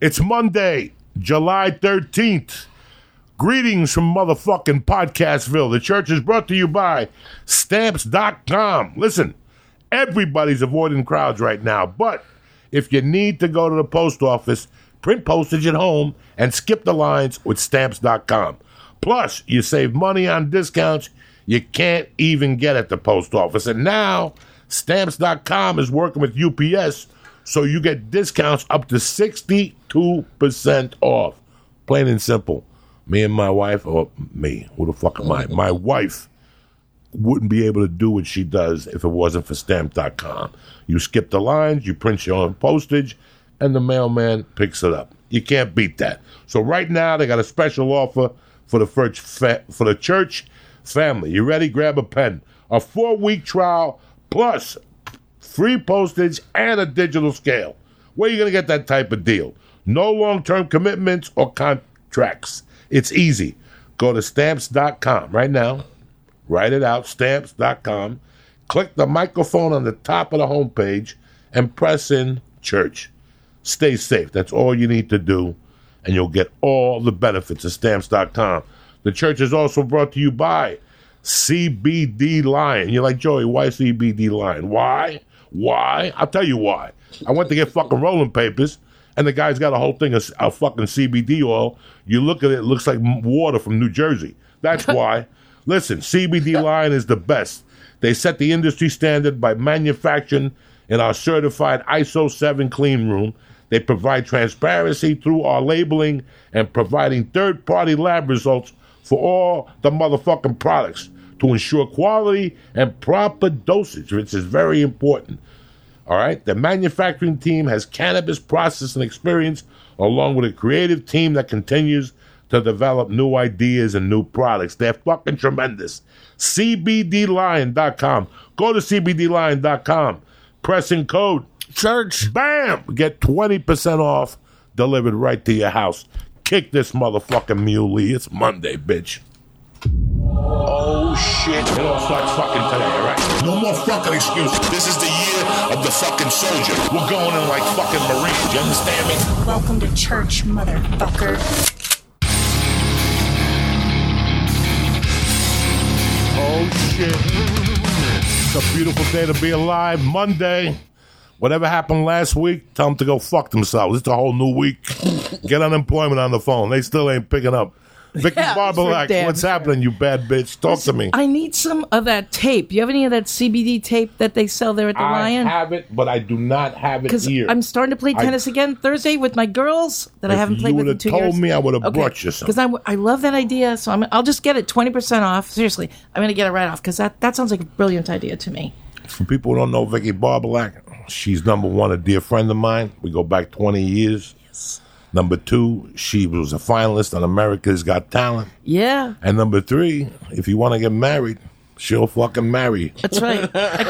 It's Monday, July 13th. Greetings from motherfucking Podcastville. The church is brought to you by Stamps.com. Listen, everybody's avoiding crowds right now, but if you need to go to the post office, print postage at home and skip the lines with Stamps.com. Plus, you save money on discounts you can't even get at the post office. And now, Stamps.com is working with UPS, so you get discounts up to 62% off. Plain and simple. Me and my wife, or me, who the fuck am I? My wife wouldn't be able to do what she does if it wasn't for Stamps.com. You skip the lines, you print your own postage, and the mailman picks it up. You can't beat that. So right now, they got a special offer for the church family. You ready? Grab a pen. A 4-week trial plus free postage and a digital scale. Where are you going to get that type of deal? No long-term commitments or contracts. It's easy. Go to Stamps.com right now. Write it out, Stamps.com. Click the microphone on the top of the homepage and press in church. Stay safe. That's all you need to do, and you'll get all the benefits of Stamps.com. The church is also brought to you by CBD Lion. You're like, Joey, why CBD Lion? Why? I'll tell you why. I went to get fucking rolling papers, and the guy's got a whole thing of fucking CBD oil. You look at it, it looks like water from New Jersey. That's why. Listen, CBD Lion is the best. They set the industry standard by manufacturing in our certified ISO 7 clean room. They provide transparency through our labeling and providing third-party lab results for all the motherfucking products to ensure quality and proper dosage, which is very important. All right? The manufacturing team has cannabis processing experience along with a creative team that continues to develop new ideas and new products. They're fucking tremendous. CBDLion.com. Go to CBDLion.com. Press in code church. Bam! Get 20% off delivered right to your house. Kick this motherfucking muley. It's Monday, bitch. Oh, shit. It all starts fucking today, all right? No more fucking excuses. This is the year of the fucking soldier. We're going in like fucking Marines. You understand me? Welcome to church, motherfucker. Oh, shit. It's a beautiful day to be alive. Monday. Whatever happened last week, tell them to go fuck themselves. It's a whole new week. Get unemployment on the phone. They still ain't picking up. Vicky Barbalack, what's happening, you bad bitch? Talk to me. I need some of that tape. You have any of that CBD tape that they sell there at the Lion? I have it, but I do not have it here. I'm starting to play tennis again Thursday with my girls that I haven't played with in 2 years. You would have told me, I would have brought you some. Because I love that idea, so I'll just get it 20% off. Seriously, I'm going to get it right off because that sounds like a brilliant idea to me. For people who don't know Vicky Barbalack, she's number one, a dear friend of mine. We go back 20 years. Yes. Number 2, she was a finalist on America's Got Talent. Yeah. And number 3, if you want to get married, she'll fucking marry you. That's right.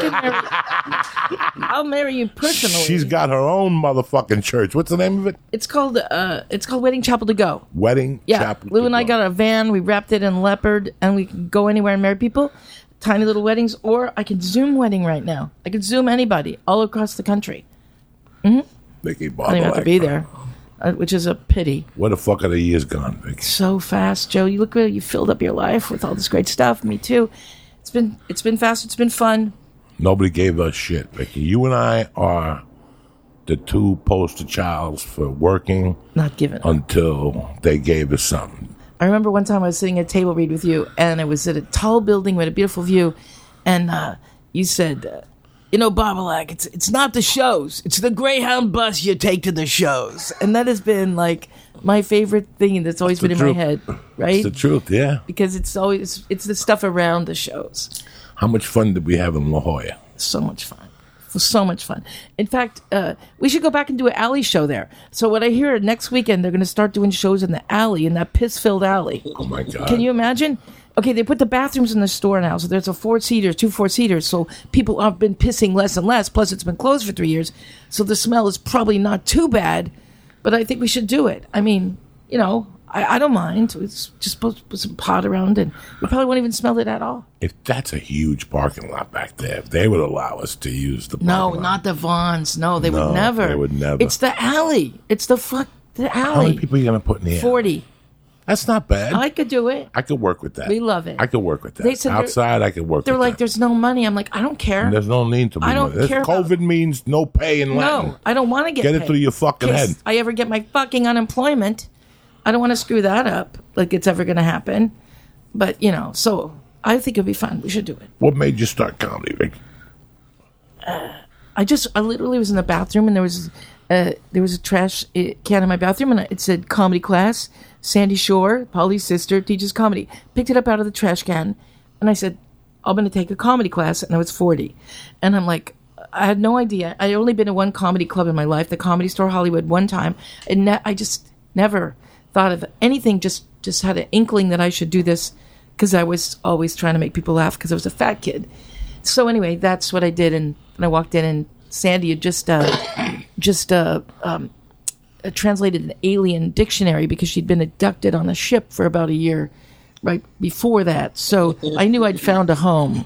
I'll marry you personally. She's got her own motherfucking church. What's the name of it? It's called Wedding Chapel to Go. Wedding Chapel Lou and I got a van. We wrapped it in leopard, and we can go anywhere and marry people. Tiny little weddings, or I can Zoom wedding right now. I can Zoom anybody all across the country. Mm-hmm. Vicky Barbalack. I don't even have to be there, which is a pity. Where the fuck are the years gone, Vicky? So fast, Joe. You look good. You filled up your life with all this great stuff. Me too. It's been fast. It's been fun. Nobody gave us shit, Vicky. You and I are the 2 poster childs for working. Not given until they gave us something. I remember one time I was sitting at a table read with you, and it was at a tall building with a beautiful view, and you said, Barbalack, it's not the shows. It's the Greyhound bus you take to the shows. And that has been, like, my favorite thing that's always been in my head, right? It's the truth, yeah. Because it's the stuff around the shows. How much fun did we have in La Jolla? So much fun. It was so much fun. In fact, we should go back and do an alley show there. So what I hear next weekend, they're going to start doing shows in the alley, in that piss-filled alley. Oh, my God. Can you imagine? Okay, they put the bathrooms in the store now, so there's 2 4-seaters, so people have been pissing less and less, plus it's been closed for 3 years, so the smell is probably not too bad, but I think we should do it. I mean, I don't mind. It's just supposed to put some pot around, and we probably won't even smell it at all. If that's a huge parking lot back there, if they would allow us to use the parking lot. No, not the Vons. No, they would never. They would never. It's the alley. It's the The How many alley. people are you going to put in the alley? 40. That's not bad. I could do it. I could work with that. We love it. I could work with that. They said outside, I could work They're with like, that. there's no money. I'm like, I don't care. There's no need to be. I don't money. care about- COVID means no pay in Latin. No, I don't want to get Get it paid. through your fucking In case head. I ever get my fucking unemployment, I don't want to screw that up. Like it's ever going to happen. But, so I think it'd be fun. We should do it. What made you start comedy, Vic? I literally was in the bathroom and there was a trash can in my bathroom and it said comedy class. Sandy Shore, Polly's sister, teaches comedy. Picked it up out of the trash can and I said, I'm going to take a comedy class. And I was 40. And I'm like, I had no idea. I only been to one comedy club in my life, the Comedy Store Hollywood, one time. And I just never thought of anything, just had an inkling that I should do this because I was always trying to make people laugh because I was a fat kid. So anyway, that's what I did. And I walked in and Sandy had just translated an alien dictionary because she'd been abducted on a ship for about a year right before that. So I knew I'd found a home.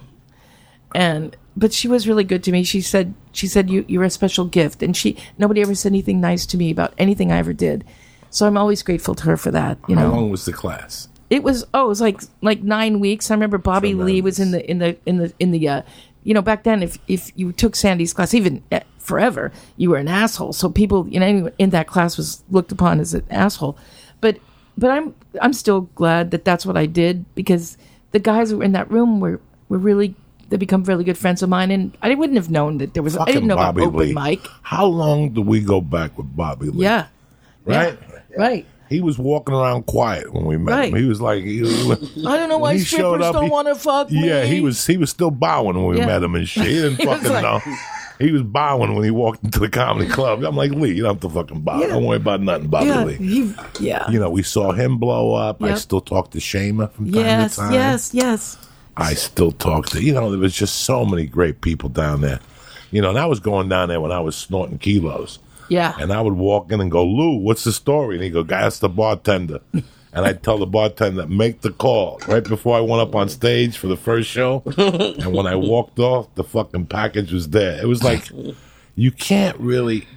But she was really good to me. She said you're a special gift. And nobody ever said anything nice to me about anything I ever did. So I'm always grateful to her for that. How long was the class? It was like 9 weeks. I remember Bobby Lee was in the back then if you took Sandy's class, even forever, you were an asshole. So people, anyone in that class was looked upon as an asshole. But I'm still glad that that's what I did because the guys who were in that room were really, they become really good friends of mine, and I wouldn't have known that there was. I didn't know Bobby about open Lee. mic. How long do we go back with Bobby Lee? Yeah, Right? yeah. Right. He was walking around quiet when we met Right. him. He was like, I don't know why strippers don't want to fuck me. Yeah, he was still bowing when we Yeah. met him and shit. He didn't He was fucking like- know. He was bowing when he walked into the comedy club. I'm like, Lee, you don't have to fucking bow. Yeah. Don't worry about nothing, Bobby Yeah, Lee. We saw him blow up. I Yep. still talk to Shama from time Yes, to time. yes. I still talk to, there was just so many great people down there. And I was going down there when I was snorting kilos. Yeah. And I would walk in and go, Lou, what's the story? And he'd go, that's the bartender. And I'd tell the bartender, make the call right before I went up on stage for the first show. And when I walked off, the fucking package was there. It was like, you can't really,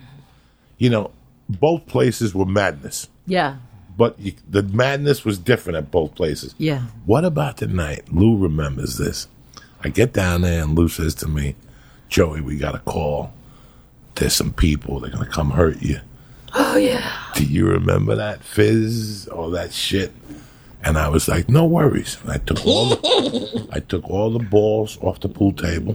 both places were madness. Yeah. But the madness was different at both places. Yeah. What about the night? Lou remembers this. I get down there and Lou says to me, Joey, we got a call. There's some people. They're going to come hurt you. Oh, yeah. Do you remember that fizz? All that shit? And I was like, no worries. And I took all the balls off the pool table.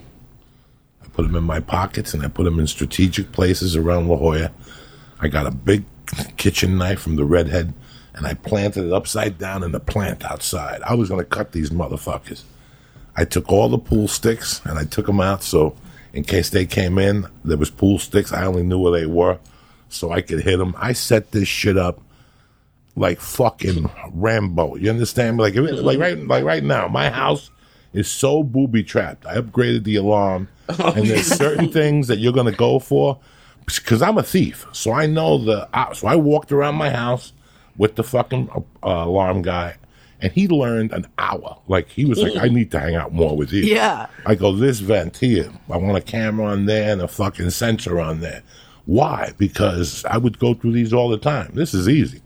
I put them in my pockets and I put them in strategic places around La Jolla. I got a big kitchen knife from the redhead and I planted it upside down in the plant outside. I was going to cut these motherfuckers. I took all the pool sticks and I took them out so in case they came in, there was pool sticks. I only knew where they were so I could hit them. I set this shit up like fucking Rambo. You understand? Like right now, my house is so booby trapped. I upgraded the alarm, and there's certain things that you're gonna go for because I'm a thief. So I know so I walked around my house with the fucking alarm guy, and he learned an hour. Like he was like, I need to hang out more with you. Yeah. I go, this vent here. I want a camera on there and a fucking sensor on there. Why? Because I would go through these all the time. This is easy.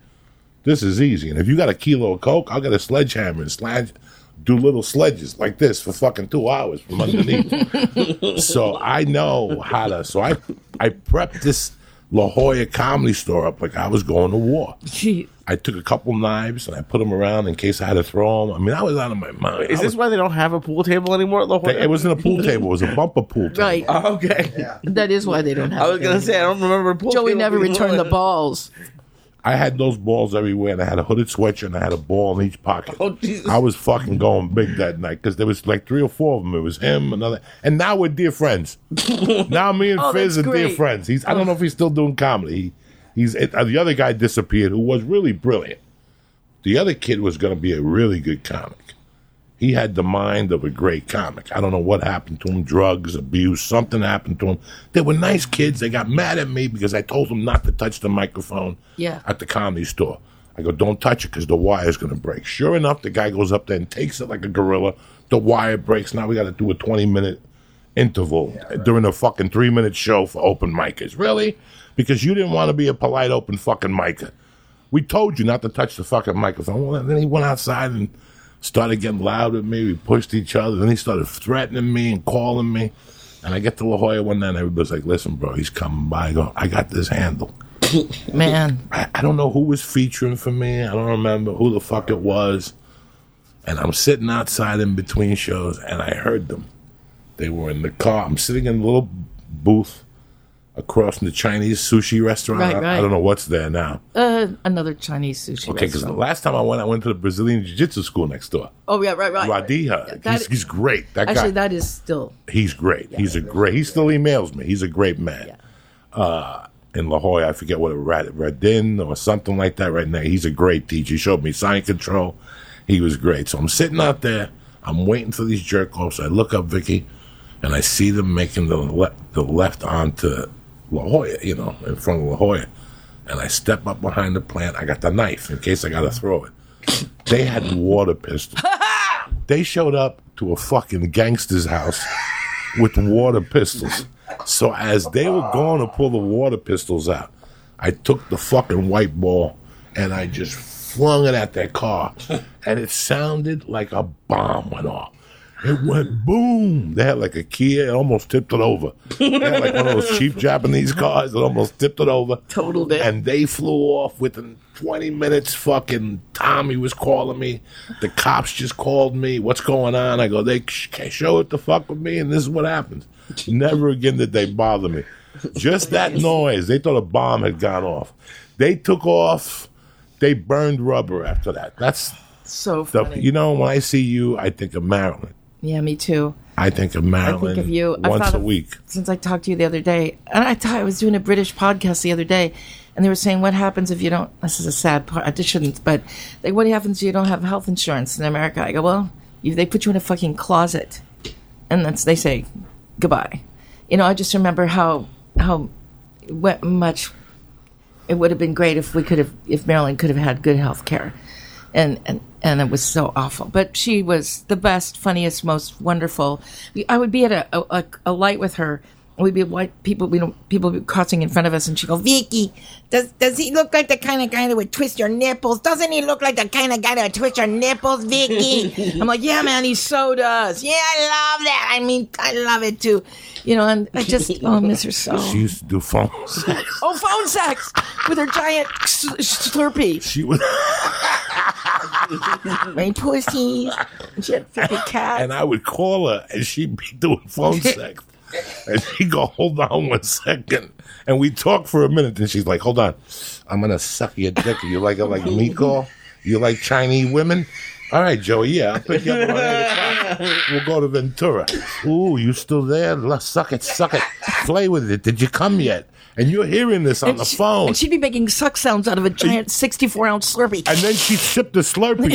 And if you got a kilo of coke, I'll get a sledgehammer and do little sledges like this for fucking 2 hours from underneath. So I know how to. So I prepped this La Jolla Comedy Store up like I was going to war. Gee. I took a couple knives and I put them around in case I had to throw them. I mean, I was out of my mind. Is this why they don't have a pool table anymore at La Jolla? It wasn't a pool table. It was a bumper pool table. Right. Oh, okay. That is why they don't have I was it going to say, I don't remember a pool Joey table never being returned the one. balls. I had those balls everywhere, and I had a hooded sweatshirt, and I had a ball in each pocket. Oh, Jesus. I was fucking going big that night because there was like 3 or 4 of them. It was him, another, and now we're dear friends. Now me and Oh, Fizz that's are dear great. friends. I don't know if he's still doing comedy. The other guy disappeared, who was really brilliant. The other kid was going to be a really good comic. He had the mind of a great comic. I don't know what happened to him, drugs, abuse, something happened to him. They were nice kids. They got mad at me because I told them not to touch the microphone at the Comedy Store. I go, don't touch it because the wire's going to break. Sure enough, the guy goes up there and takes it like a gorilla. The wire breaks. Now we got to do a 20-minute interval during a fucking 3-minute show for open micers. Really? Because you didn't want to be a polite open fucking micer. We told you not to touch the fucking microphone. Well, then he went outside and started getting loud with me. We pushed each other. Then he started threatening me and calling me. And I get to La Jolla one night and everybody's like, listen, bro, he's coming by. I go, I got this handle. Man. I don't know who was featuring for me. I don't remember who the fuck it was. And I'm sitting outside in between shows and I heard them. They were in the car. I'm sitting in a little booth across from the Chinese sushi restaurant. Right. I don't know what's there now. Another Chinese sushi Okay, because the restaurant. last time I went to the Brazilian Jiu-Jitsu school next door. Oh, yeah, right. Radija. Yeah, He's great. That actually, guy. that is still... He's great. He still emails me. He's a great man. Yeah. In La Jolla, I forget what, Radin or something like that right now. He's a great teacher. He showed me sign control. He was great. So I'm sitting out there. I'm waiting for these jerk-offs. I look up Vicky, and I see them making the left onto La Jolla, in front of La Jolla. And I step up behind the plant. I got the knife in case I got to throw it. They had water pistols. They showed up to a fucking gangster's house with water pistols. So as they were going to pull the water pistols out, I took the fucking white ball and I just flung it at their car. And it sounded like a bomb went off. It went boom. They had like a Kia. It almost tipped it over. They had like one of those cheap Japanese cars that almost tipped it over. Totaled it. And they flew off within 20 minutes. Fucking Tommy was calling me. The cops just called me. What's going on? I go, they can't show it to fuck with me, and this is what happens. Never again did they bother me. Just that noise. They thought a bomb had gone off. They took off. They burned rubber after that. That's So the, funny. when I see you, I think of Marilyn. Yeah, me too. I think of Marilyn I think of you. once a week. Since I talked to you the other day, and I was doing a British podcast the other day, and they were saying, what happens if you don't, this is a sad part, I just shouldn't, but like, what happens if you don't have health insurance in America? I go, well, they put you in a fucking closet, and they say, goodbye. I just remember how much it would have been great if Marilyn could have had good health care. And it was so awful. But she was the best, funniest, most wonderful. I would be at a light with her, and we'd be white people. People would be crossing in front of us, and she'd go, "Vicky, does he look like the kind of guy that would twist your nipples? Doesn't he look like the kind of guy that would twist your nipples, Vicky?" I'm like, "Yeah, man, he so does. Yeah, I love that. I mean, I love it too." And I just I miss her so. She used to do phone sex. Oh, phone sex with her giant Slurpee. She was, My pussy. She had a freaking cat. and I would call her, and she'd be doing phone sex. And she'd go, hold on 1 second. And we talk for a minute, and she's like, hold on. I'm going to suck your dick. You like it like me call? You like Chinese women? All right, Joey, yeah, I'll pick you up around 8 o'clock. We'll go to Ventura. Ooh, you still there? Let's suck it. Play with it. Did you come yet? And you're hearing this on the phone. And she'd be making suck sounds out of a giant 64-ounce Slurpee. And then she sipped the Slurpee.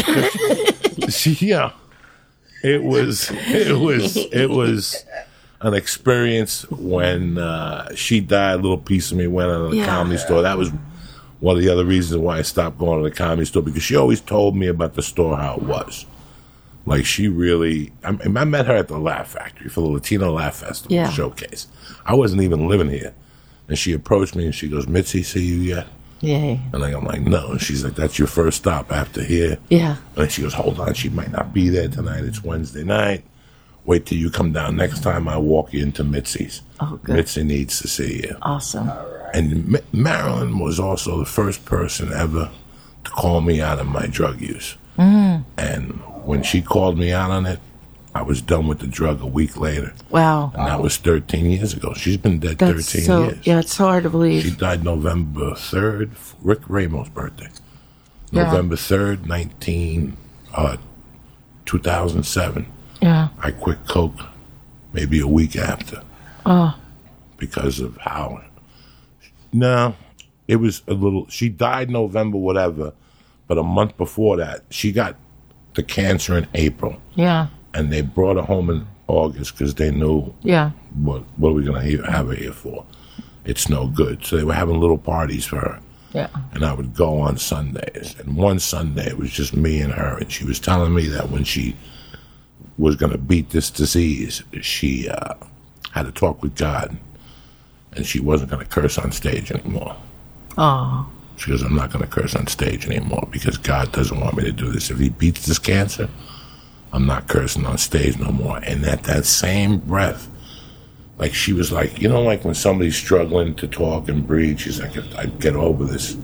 It was an experience when she died. A little piece of me went on the comedy store. That was one of the other reasons why I stopped going to the comedy store, because she always told me about the store, how it was. Like, she really... I met her at the Laugh Factory for the Latino Laugh Festival showcase. I wasn't even living here. And she approached me and she goes, "Mitzi, see you yet?" Yay. And I'm like, no. And she's like, "That's your first stop after here." Yeah. And she goes, "Hold on, she might not be there tonight. It's Wednesday night. Wait till you come down. Next time I walk you into Mitzi's. Oh, good. Mitzi needs to see you." Awesome. And Marilyn was also the first person ever to call me out on my drug use. And when she called me out on it, I was done with the drug a week later. Wow. And that was 13 years ago. She's been dead That's 13 so, years. yeah, it's so hard to believe. She died November 3rd, Rick Ramos' birthday. Yeah. November 3rd, 2007. Yeah. I quit coke maybe a week after. Oh. Because of how... No, it was a little... She died November whatever, but a month before that, she got the cancer in April. Yeah. And they brought her home in August because they knew what are we going to have her here for? It's no good. So they were having little parties for her. Yeah. And I would go on Sundays. And one Sunday, it was just me and her. And she was telling me that when she was going to beat this disease, she had a talk with God, and she wasn't going to curse on stage anymore. Oh. She goes, I'm not going to curse on stage anymore because God doesn't want me to do this. If he beats this cancer, I'm not cursing on stage no more. And at that same breath, like she was like, you know, like when somebody's struggling to talk and breathe, she's like, if I get over this,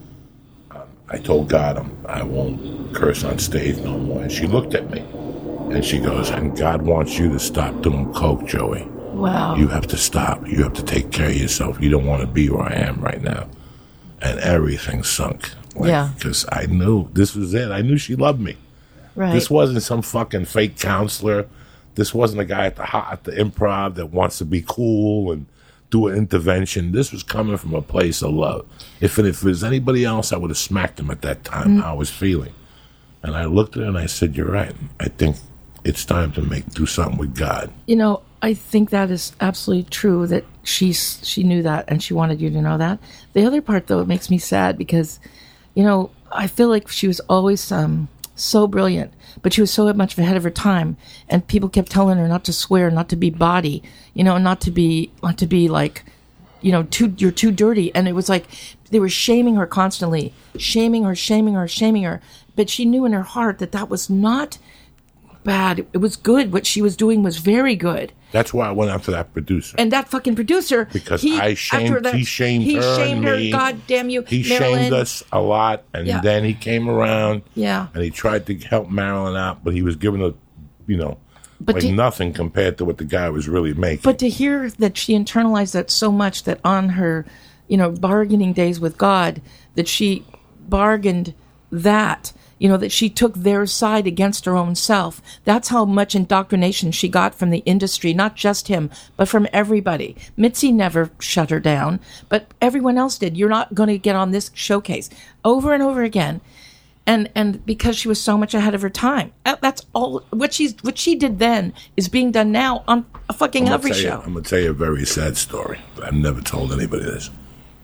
I told God I won't curse on stage no more. And she looked at me and she goes, and God wants you to stop doing coke, Joey. Wow. You have to stop. You have to take care of yourself. You don't want to be where I am right now. And everything sunk. Yeah. Because I knew this was it. I knew she loved me. Right. This wasn't some fucking fake counselor. This wasn't a guy at the improv that wants to be cool and do an intervention. This was coming from a place of love. If it was anybody else, I would have smacked him at that time. How I was feeling. And I looked at her and I said, you're right. I think it's time to do something with God. You know, I think that is absolutely true that she knew that and she wanted you to know that. The other part, though, it makes me sad because, you know, I feel like she was always so brilliant, but she was so much ahead of her time, and people kept telling her not to swear, not to be bawdy, you know, not to be like, you know, you're too dirty. And it was like they were shaming her constantly, shaming her. But she knew in her heart that was not bad. It was good. What she was doing was very good. That's why I went after that producer. And that fucking producer, because he shamed her. God damn you, he Marilyn. shamed us a lot, and then he came around. Yeah, and he tried to help Marilyn out, but he was giving her, you know, nothing compared to what the guy was really making. But to hear that she internalized that so much that on her, you know, bargaining days with God, that she bargained that. You know, that she took their side against her own self. That's how much indoctrination she got from the industry, not just him, but from everybody. Mitzi never shut her down, but everyone else did. You're not going to get on this showcase over and over again. And because she was so much ahead of her time. That's all. What she did then is being done now on a fucking every show. I'm going to tell you a very sad story. I've never told anybody this.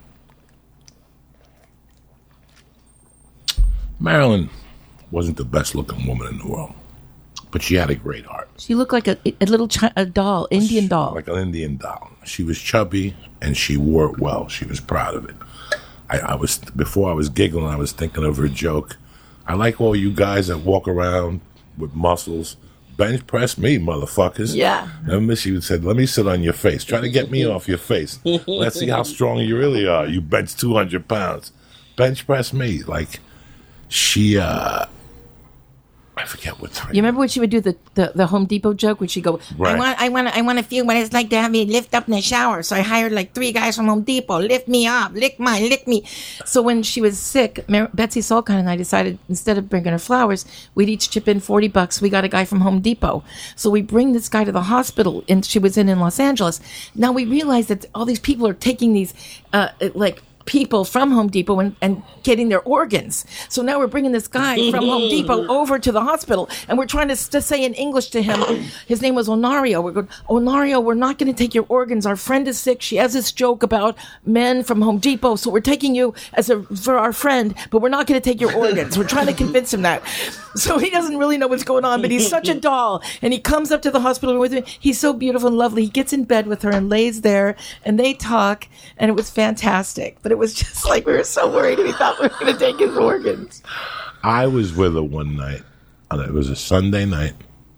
Marilyn wasn't the best looking woman in the world, but she had a great heart. She looked like a little doll, Indian doll. Like an Indian doll. She was chubby and she wore it well. She was proud of it. Before I was giggling, I was thinking of her joke. I like all you guys that walk around with muscles. Bench press me, motherfuckers. Yeah. Remember, she said, let me sit on your face. Try to get me off your face. Let's see how strong you really are. You bench 200 pounds. Bench press me. Like, she, I forget what time. You remember when she would do the Home Depot joke? Would she go, right. I want to feel what it's like to have me lift up in the shower. So I hired like 3 guys from Home Depot. Lift me up. Lick me. So when she was sick, Betsy Solkine and I decided instead of bringing her flowers, we'd each chip in $40. We got a guy from Home Depot. So we bring this guy to the hospital, and she was in Los Angeles. Now we realize that all these people are taking these, people from Home Depot and getting their organs. So now we're bringing this guy from Home Depot over to the hospital, and we're trying to say in English to him. His name was Onario. We're going, Onario, we're not going to take your organs. Our friend is sick. She has this joke about men from Home Depot, so we're taking you for our friend, but we're not going to take your organs. We're trying to convince him that. So he doesn't really know what's going on, but he's such a doll. And he comes up to the hospital with me. He's so beautiful and lovely. He gets in bed with her and lays there, and they talk, and it was fantastic. But it was just like we were so worried. We thought we were going to take his organs. I was with her one night, and it was a Sunday night.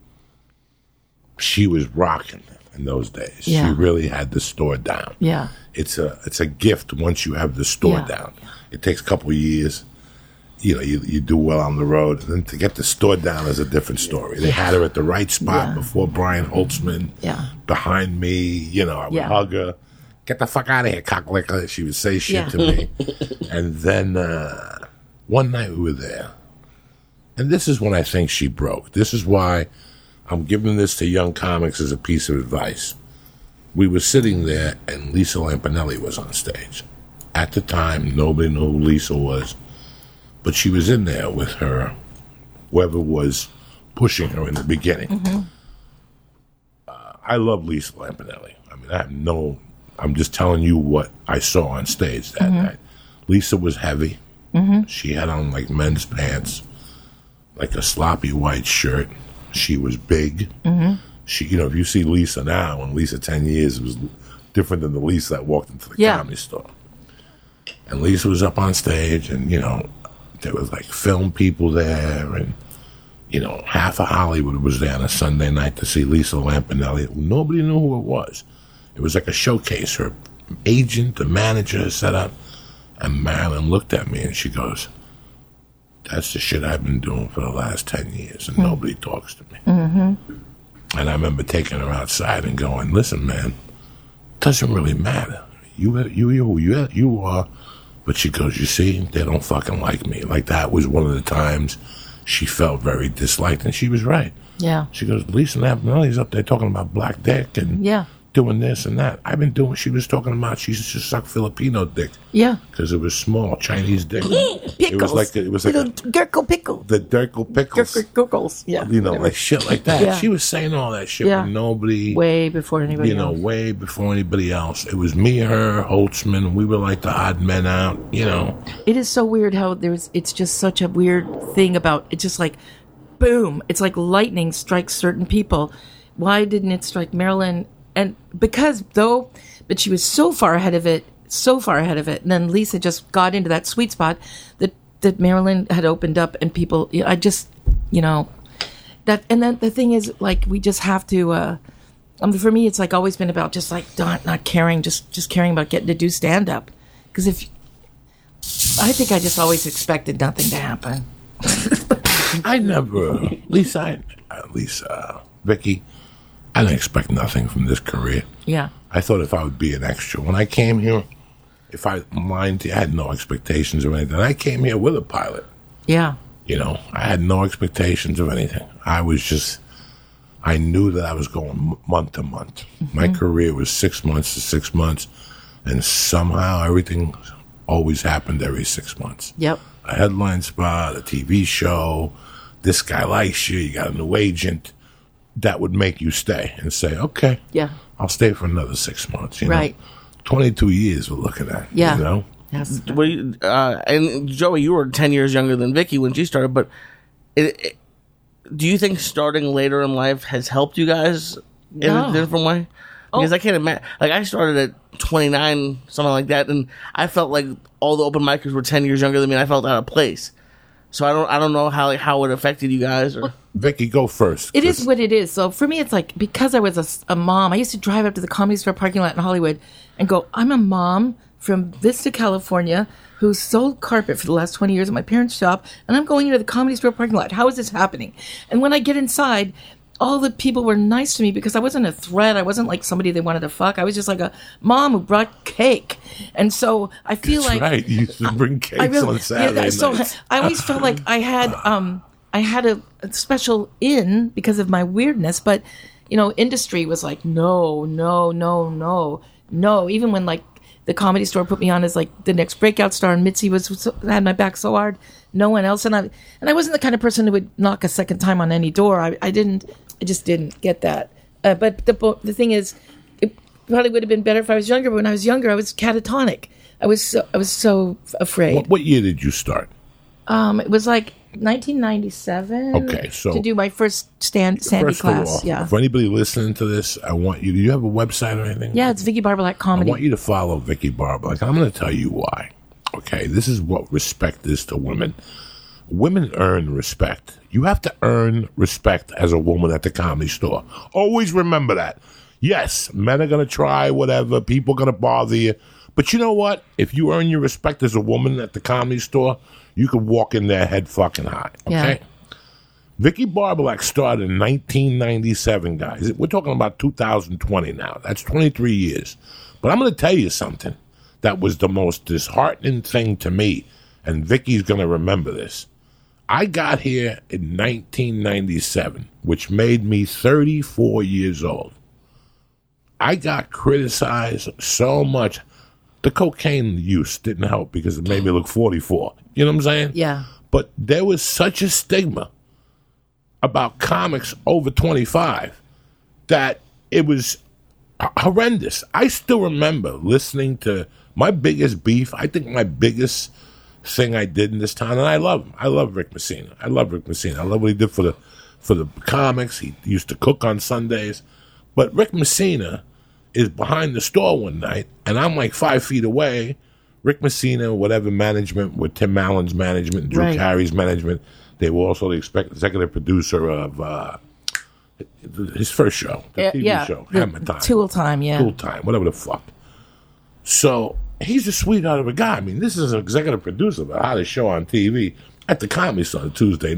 She was rocking in those days. Yeah. She really had the store down. Yeah. It's a gift once you have the store down. It takes a couple of years. You know, you do well on the road. And then to get the store down is a different story. They had her at the right spot before Brian Holtzman. Yeah. Behind me, you know, I would hug her. Get the fuck out of here, cocklicker. She would say shit to me. And then one night we were there. And this is when I think she broke. This is why I'm giving this to young comics as a piece of advice. We were sitting there, and Lisa Lampanelli was on stage. At the time, nobody knew who Lisa was. But she was in there with her, whoever was pushing her in the beginning. Mm-hmm. I love Lisa Lampanelli. I mean, I'm just telling you what I saw on stage that night. Lisa was heavy. Mm-hmm. She had on like men's pants, like a sloppy white shirt. She was big. Mm-hmm. she, if you see Lisa now, and Lisa 10 years, it was different than the Lisa that walked into the Comedy Store. And Lisa was up on stage, and, there was like film people there, and, half of Hollywood was there on a Sunday night to see Lisa Lampanelli. Nobody knew who it was. It was like a showcase. Her agent, the manager set up, and Marilyn looked at me and she goes, "That's the shit I've been doing for the last 10 years, and nobody talks to me." Mm-hmm. And I remember taking her outside and going, "Listen, man, it doesn't really matter. You are." But she goes, "You see, they don't fucking like me." Like, that was one of the times she felt very disliked, and she was right. Yeah. She goes, "Lisa Lampanelli's up there talking about black dick and doing this and that. I've been doing," she was talking about, she used to suck Filipino dick. Yeah. Because it was small, Chinese dick. Pickles. It was like little Gurkle pickle. the Durkle pickles. Gurkles. Yeah. Like shit like that. Yeah. She was saying all that shit, Yeah. but nobody, Way before anybody else. way before anybody else. It was me, her, Holtzman. We were like the odd men out, It is so weird how it's just such a weird thing about, it's just like, boom. It's like lightning strikes certain people. Why didn't it strike Marilyn? And but she was so far ahead of it. And then Lisa just got into that sweet spot that Marilyn had opened up, and people, that, and then the thing is, like, we just have to, for me, it's like always been about just like not caring, just caring about getting to do stand up. Because I think I just always expected nothing to happen. Vicky, I didn't expect nothing from this career. Yeah. I thought if I would be an extra. When I came here, I had no expectations of anything. I came here with a pilot. Yeah. I had no expectations of anything. I knew that I was going month to month. Mm-hmm. My career was 6 months to 6 months, and somehow everything always happened every 6 months. Yep. A headline spot, a TV show, this guy likes you, you got a new agent. That would make you stay and say, okay, yeah, I'll stay for another 6 months. Right. 22 years we're looking at. Yeah. Yes. And Joey, you were 10 years younger than Vicky when she started, but do you think starting later in life has helped you guys in a different way? Because I can't imagine. Like, I started at 29, something like that, and I felt like all the open micers were 10 years younger than me, and I felt out of place. So I don't know how it affected you guys. Or Vicky, go first. It is what it is. So for me, it's like, because I was a mom, I used to drive up to the Comedy Store parking lot in Hollywood and go, I'm a mom from Vista, California, who sold carpet for the last 20 years at my parents' shop, and I'm going into the Comedy Store parking lot. How is this happening? And when I get inside, all the people were nice to me because I wasn't a threat. I wasn't like somebody they wanted to fuck. I was just like a mom who brought cake. And so I feel That's like... right. You used to bring cakes on Saturday so nights. I always felt like I had a special in because of my weirdness, but, industry was like, no. Even when, like, the Comedy Store put me on as, like, the next breakout star, and Mitzi had my back so hard, no one else. And I wasn't the kind of person who would knock a second time on any door. I just didn't get that. But the thing is, it probably would have been better if I was younger. But when I was younger, I was catatonic. I was so afraid. What year did you start? It was like 1997. Okay, so to do my first Sandy first class. of all, Yeah. for anybody listening to this, I want you. Do you have a website or anything? Yeah, it's Vicky Barbalack I Comedy. want you to follow Vicky Barbalack. I'm going to tell you why. Okay, this is what respect is to women. Women earn respect. You have to earn respect as a woman at the Comedy Store. Always remember that. Yes, men are going to try whatever. People are going to bother you. But you know what? If you earn your respect as a woman at the Comedy Store, you could walk in there head fucking high. Okay? Yeah. Vicky Barbalack started in 1997, guys. We're talking about 2020 now. That's 23 years. But I'm going to tell you something that was the most disheartening thing to me, and Vicky's going to remember this. I got here in 1997, which made me 34 years old. I got criticized so much. The cocaine use didn't help because it made me look 44. You know what I'm saying? Yeah. But there was such a stigma about comics over 25 that it was horrendous. I still remember listening to my biggest beef. I think my biggest thing I did in this town, and I love him. I love Rick Messina. I love what he did for for the comics. He used to cook on Sundays. But Rick Messina is behind the store one night, and I'm like 5 feet away. Rick Messina, whatever management, with Tim Allen's management, Drew Carey's management, they were also the executive producer of his first show, the TV show, Hammer Time. Tool Time, Tool Time, whatever the fuck. So he's a sweetheart of a guy. I mean, this is an executive producer of a hottest show on TV at the Comedy Store Tuesday,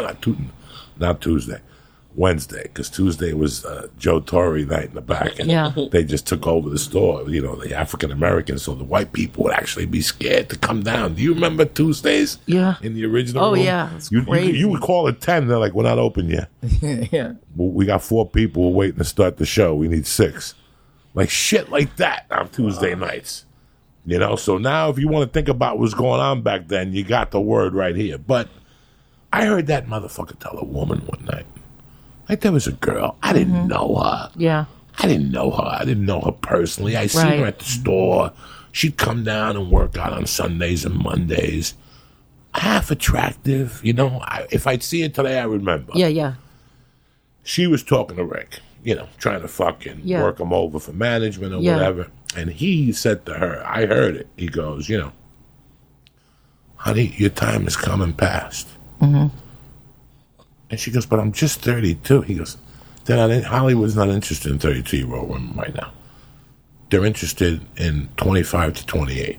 not Tuesday, Wednesday, because Tuesday was Joe Torre night in the back, and they just took over the store, you know, the African Americans, so the white people would actually be scared to come down. Do you remember Tuesdays? Yeah. In the original room? Yeah, it's crazy. You would call at 10, they're like, we're not open yet. Yeah. Well, we got 4 people, we're waiting to start the show, we need 6. Like shit like that on Tuesday nights. You know, so now if you want to think about what's going on back then, you got the word right here. But I heard that motherfucker tell a woman one night, like there was a girl. I didn't know her. Yeah. I didn't know her. I didn't know her personally. I seen her at the store. She'd come down and work out on Sundays and Mondays. Half attractive, you know. If I'd see her today, I remember. Yeah. She was talking to Rick, you know, trying to fucking work him over for management or whatever. And he said to her, I heard it. He goes, you know, honey, your time is coming past. Mm-hmm. And she goes, but I'm just 32. He goes, Hollywood's not interested in 32-year-old women right now. They're interested in 25 to 28.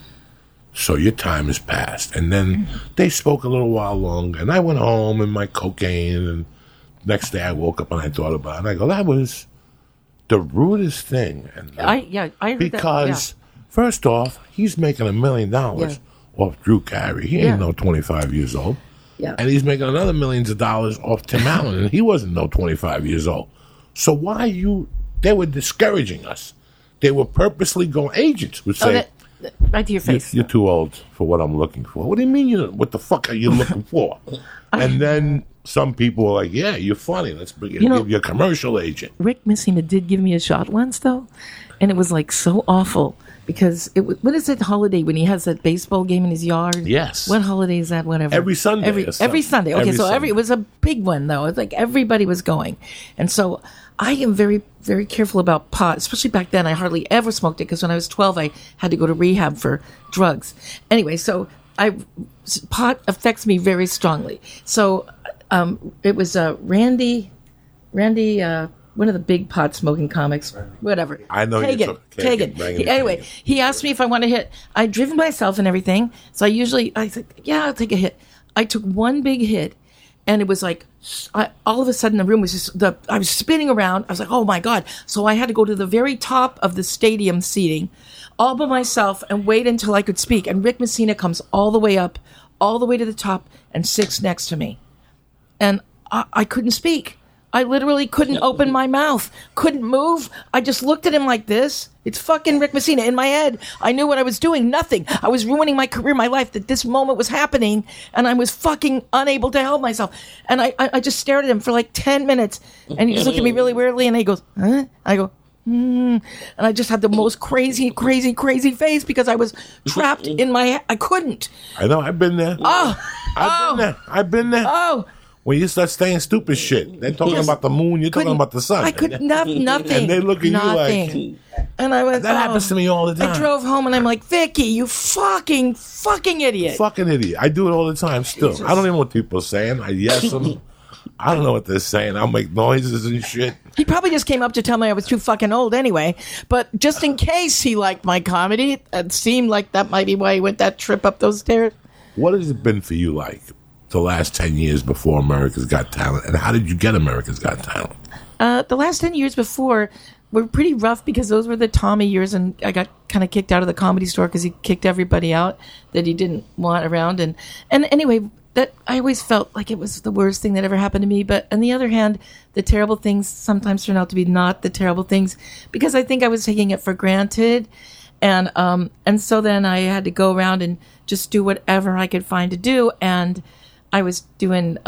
So your time is past. And then they spoke a little while longer. And I went home and my cocaine. And next day I woke up and I thought about it. And I go, that was the rudest thing. And I heard because, first off, he's making $1 million off Drew Carey. He ain't no 25 years old. Yeah. And he's making another millions of dollars off Tim Allen, and he wasn't no 25 years old. So why they were discouraging us. They were purposely going, agents would say, right to your face. You're too old for what I'm looking for. What do you mean, what the fuck are you looking for? And then some people were like, yeah, you're funny. Let's give you a commercial agent. Rick Messina did give me a shot once, though, and it was like so awful. Because what is that holiday when he has that baseball game in his yard? Yes. What holiday is that? Whatever. Every Sunday. Every Sunday. Okay, it was a big one though. It's like everybody was going, and so I am very, very careful about pot. Especially back then, I hardly ever smoked it because when I was 12, I had to go to rehab for drugs. Anyway, so pot affects me very strongly. So it was Randy. One of the big pot smoking comics, whatever. I know Kagan. Anyway, he asked me if I want to hit. I'd driven myself and everything, so I said, yeah, I'll take a hit. I took one big hit, and it was like, all of a sudden the room was just, I was spinning around. I was like, oh my God. So I had to go to the very top of the stadium seating, all by myself, and wait until I could speak. And Rick Messina comes all the way up, all the way to the top, and sits next to me. And I couldn't speak. I literally couldn't open my mouth, couldn't move. I just looked at him like this. It's fucking Rick Messina. In my head, I knew what I was doing. Nothing. I was ruining my career, my life, that this moment was happening, and I was fucking unable to help myself. And I just stared at him for like 10 minutes, and he just looked at me really weirdly, and he goes, huh? I go, and I just had the most crazy face because I was trapped in my head. I couldn't. I know. I've been there. I've been there. Oh. When you start saying stupid shit, they're talking about the moon, you're talking about the sun. I could nothing. And they look at you like, and I went, that happens to me all the time. I drove home and I'm like, Vicky, you fucking idiot. Fucking idiot. I do it all the time still. Jesus. I don't even know what people are saying. I yes them. I don't know what they're saying. I'll make noises and shit. He probably just came up to tell me I was too fucking old anyway. But just in case he liked my comedy, it seemed like that might be why he went that trip up those stairs. What has it been for you like the last 10 years before America's Got Talent? And how did you get America's Got Talent? The last 10 years before were pretty rough because those were the Tommy years, and I got kind of kicked out of the Comedy Store because he kicked everybody out that he didn't want around. And anyway, that I always felt like it was the worst thing that ever happened to me. But on the other hand, the terrible things sometimes turn out to be not the terrible things because I think I was taking it for granted. And so then I had to go around and just do whatever I could find to do. And I was doing,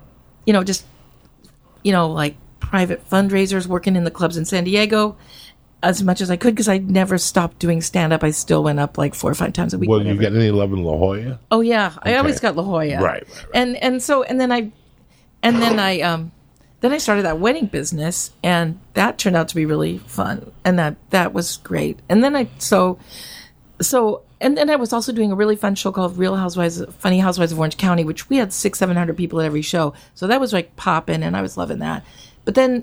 like private fundraisers, working in the clubs in San Diego as much as I could because I never stopped doing stand-up. I still went up like 4 or 5 times a week. Well, you get any love in La Jolla? Oh, yeah. Okay. I always got La Jolla. Right. And then And then I started that wedding business, and that turned out to be really fun, and that was great. And then and then I was also doing a really fun show called Funny Housewives of Orange County, which we had 600-700 people at every show. So that was like popping, and I was loving that. But then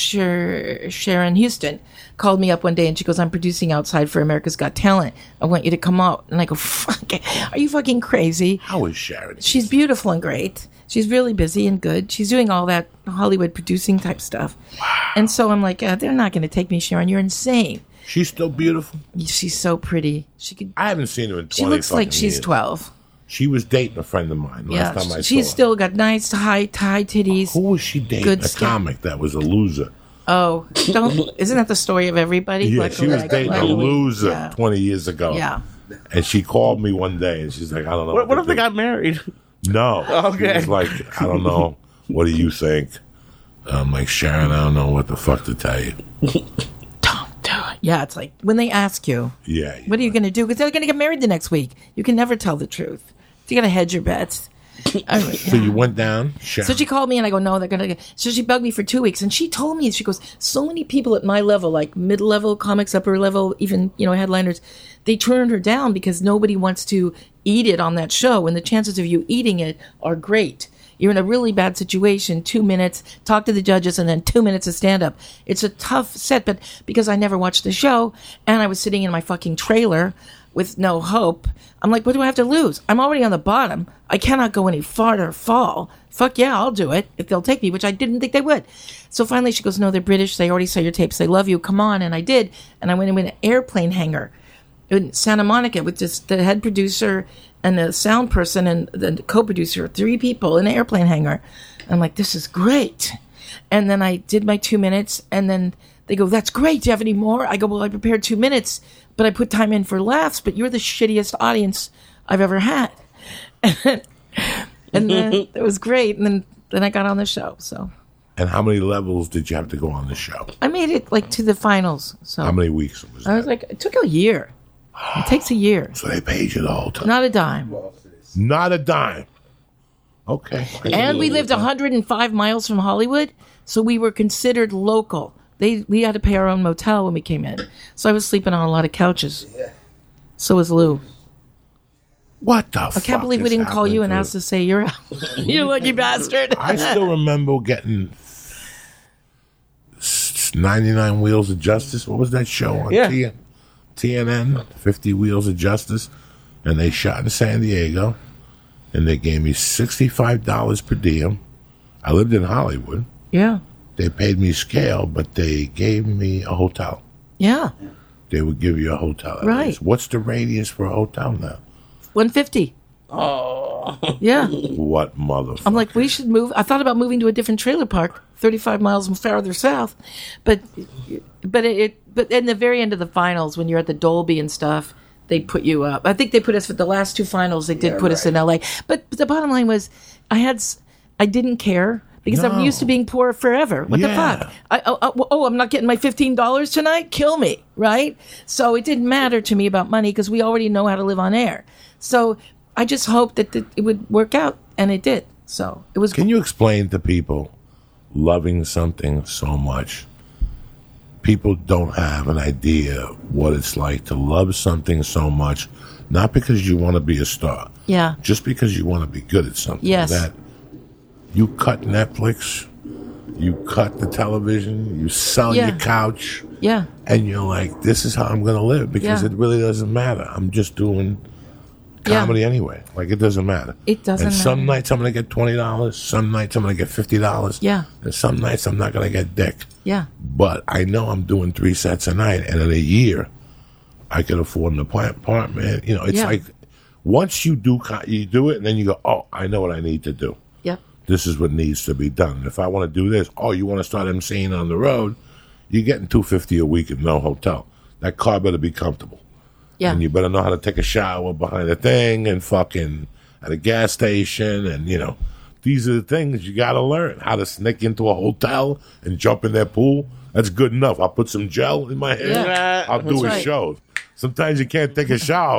Sharon Houston called me up one day, and she goes, "I'm producing Outside for America's Got Talent. I want you to come out." And I go, "Fuck it. Are you fucking crazy?" How is Sharon? She's beautiful and great. She's really busy and good. She's doing all that Hollywood producing type stuff. Wow. And so I'm like, they're not going to take me, Sharon. You're insane. She's still beautiful. She's so pretty. I haven't seen her in 20 She looks like she's years. 12. She was dating a friend of mine last time I saw her. She's still got nice high titties. Who was she dating? Good a skin. comic that was a loser. Oh, isn't that the story of everybody? Yeah, Like, she was dating a loser 20 years ago. Yeah. And she called me one day, and she's like, "I don't know. What if to they do." got married? No. Okay. She was like, "I don't know. What do you think?" I'm like, "Sharon, I don't know what the fuck to tell you." Don't do it. Yeah, it's like when they ask you, Yeah. what are you going to do? Because they're going to get married the next week. You can never tell the truth. You got to hedge your bets. So you went down, Sharon. So she called me and I go, no, they're going to. So she bugged me for 2 weeks. And she told me, she goes, so many people at my level, like mid-level comics, upper level, even, headliners, they turned her down because nobody wants to eat it on that show. And the chances of you eating it are great. You're in a really bad situation, 2 minutes, talk to the judges, and then 2 minutes of stand-up. It's a tough set, but because I never watched the show and I was sitting in my fucking trailer with no hope, I'm like, what do I have to lose? I'm already on the bottom. I cannot go any farther fall. Fuck yeah, I'll do it if they'll take me, which I didn't think they would. So finally she goes, no, they're British. They already saw your tapes. They love you. Come on. And I did. And I went in an airplane hangar in Santa Monica with just the head producer and the sound person and the co-producer, 3 people in an airplane hangar. I'm like, this is great. And then I did my 2 minutes, and then they go, that's great. Do you have any more? I go, well, I prepared 2 minutes, but I put time in for laughs, but you're the shittiest audience I've ever had. And then it was great. And then I got on the show. So. And how many levels did you have to go on the show? I made it like to the finals. So How many weeks was that? I was like, it took a year. It takes a year. So they paid you the whole time? Not a dime. Not a dime. Okay. And we lived 105 miles from Hollywood, so we were considered local. We had to pay our own motel when we came in. So I was sleeping on a lot of couches. So was Lou. What the fuck? I can't believe we didn't call you and ask to say you're out. You lucky bastard. I still remember getting 99 Wheels of Justice. What was that show on TNN? 50 Wheels of Justice. And they shot in San Diego. And they gave me $65 per diem. I lived in Hollywood. Yeah. They paid me scale, but they gave me a hotel. Yeah. They would give you a hotel. Right. What's the radius for a hotel now? 150. Oh. Yeah. What motherfucker? I'm like, we should move. I thought about moving to a different trailer park, 35 miles farther south. But in the very end of the finals, when you're at the Dolby and stuff, they put you up. I think they put us for the last 2 finals. They did put us in LA. But the bottom line was, I didn't care. Because I'm used to being poor forever. What the fuck? I'm not getting my $15 tonight? Kill me, right? So it didn't matter to me about money because we already know how to live on air. So I just hoped that it would work out, and it did. So it was. Can you explain to people loving something so much? People don't have an idea what it's like to love something so much, not because you want to be a star. Yeah. Just because you want to be good at something. Yes. That you cut Netflix, you cut the television, you sell your couch. Yeah. And you're like, this is how I'm going to live because it really doesn't matter. I'm just doing comedy anyway. Like, it doesn't matter. It doesn't And some matter. nights I'm going to get $20. Some nights I'm going to get $50. Yeah. And some nights I'm not going to get dick. Yeah. But I know I'm doing 3 sets a night. And in a year, I can afford an apartment. You know, it's like once you do it, and then you go, oh, I know what I need to do. Yep. This is what needs to be done. If I want to do this, you want to start emceeing on the road, you're getting $250 a week and no hotel. That car better be comfortable. Yeah. And you better know how to take a shower behind the thing and fucking at a gas station. And, these are the things you got to learn. How to sneak into a hotel and jump in their pool. That's good enough. I'll put some gel in my hair. Yeah. I'll do a show. Sometimes you can't take a shower.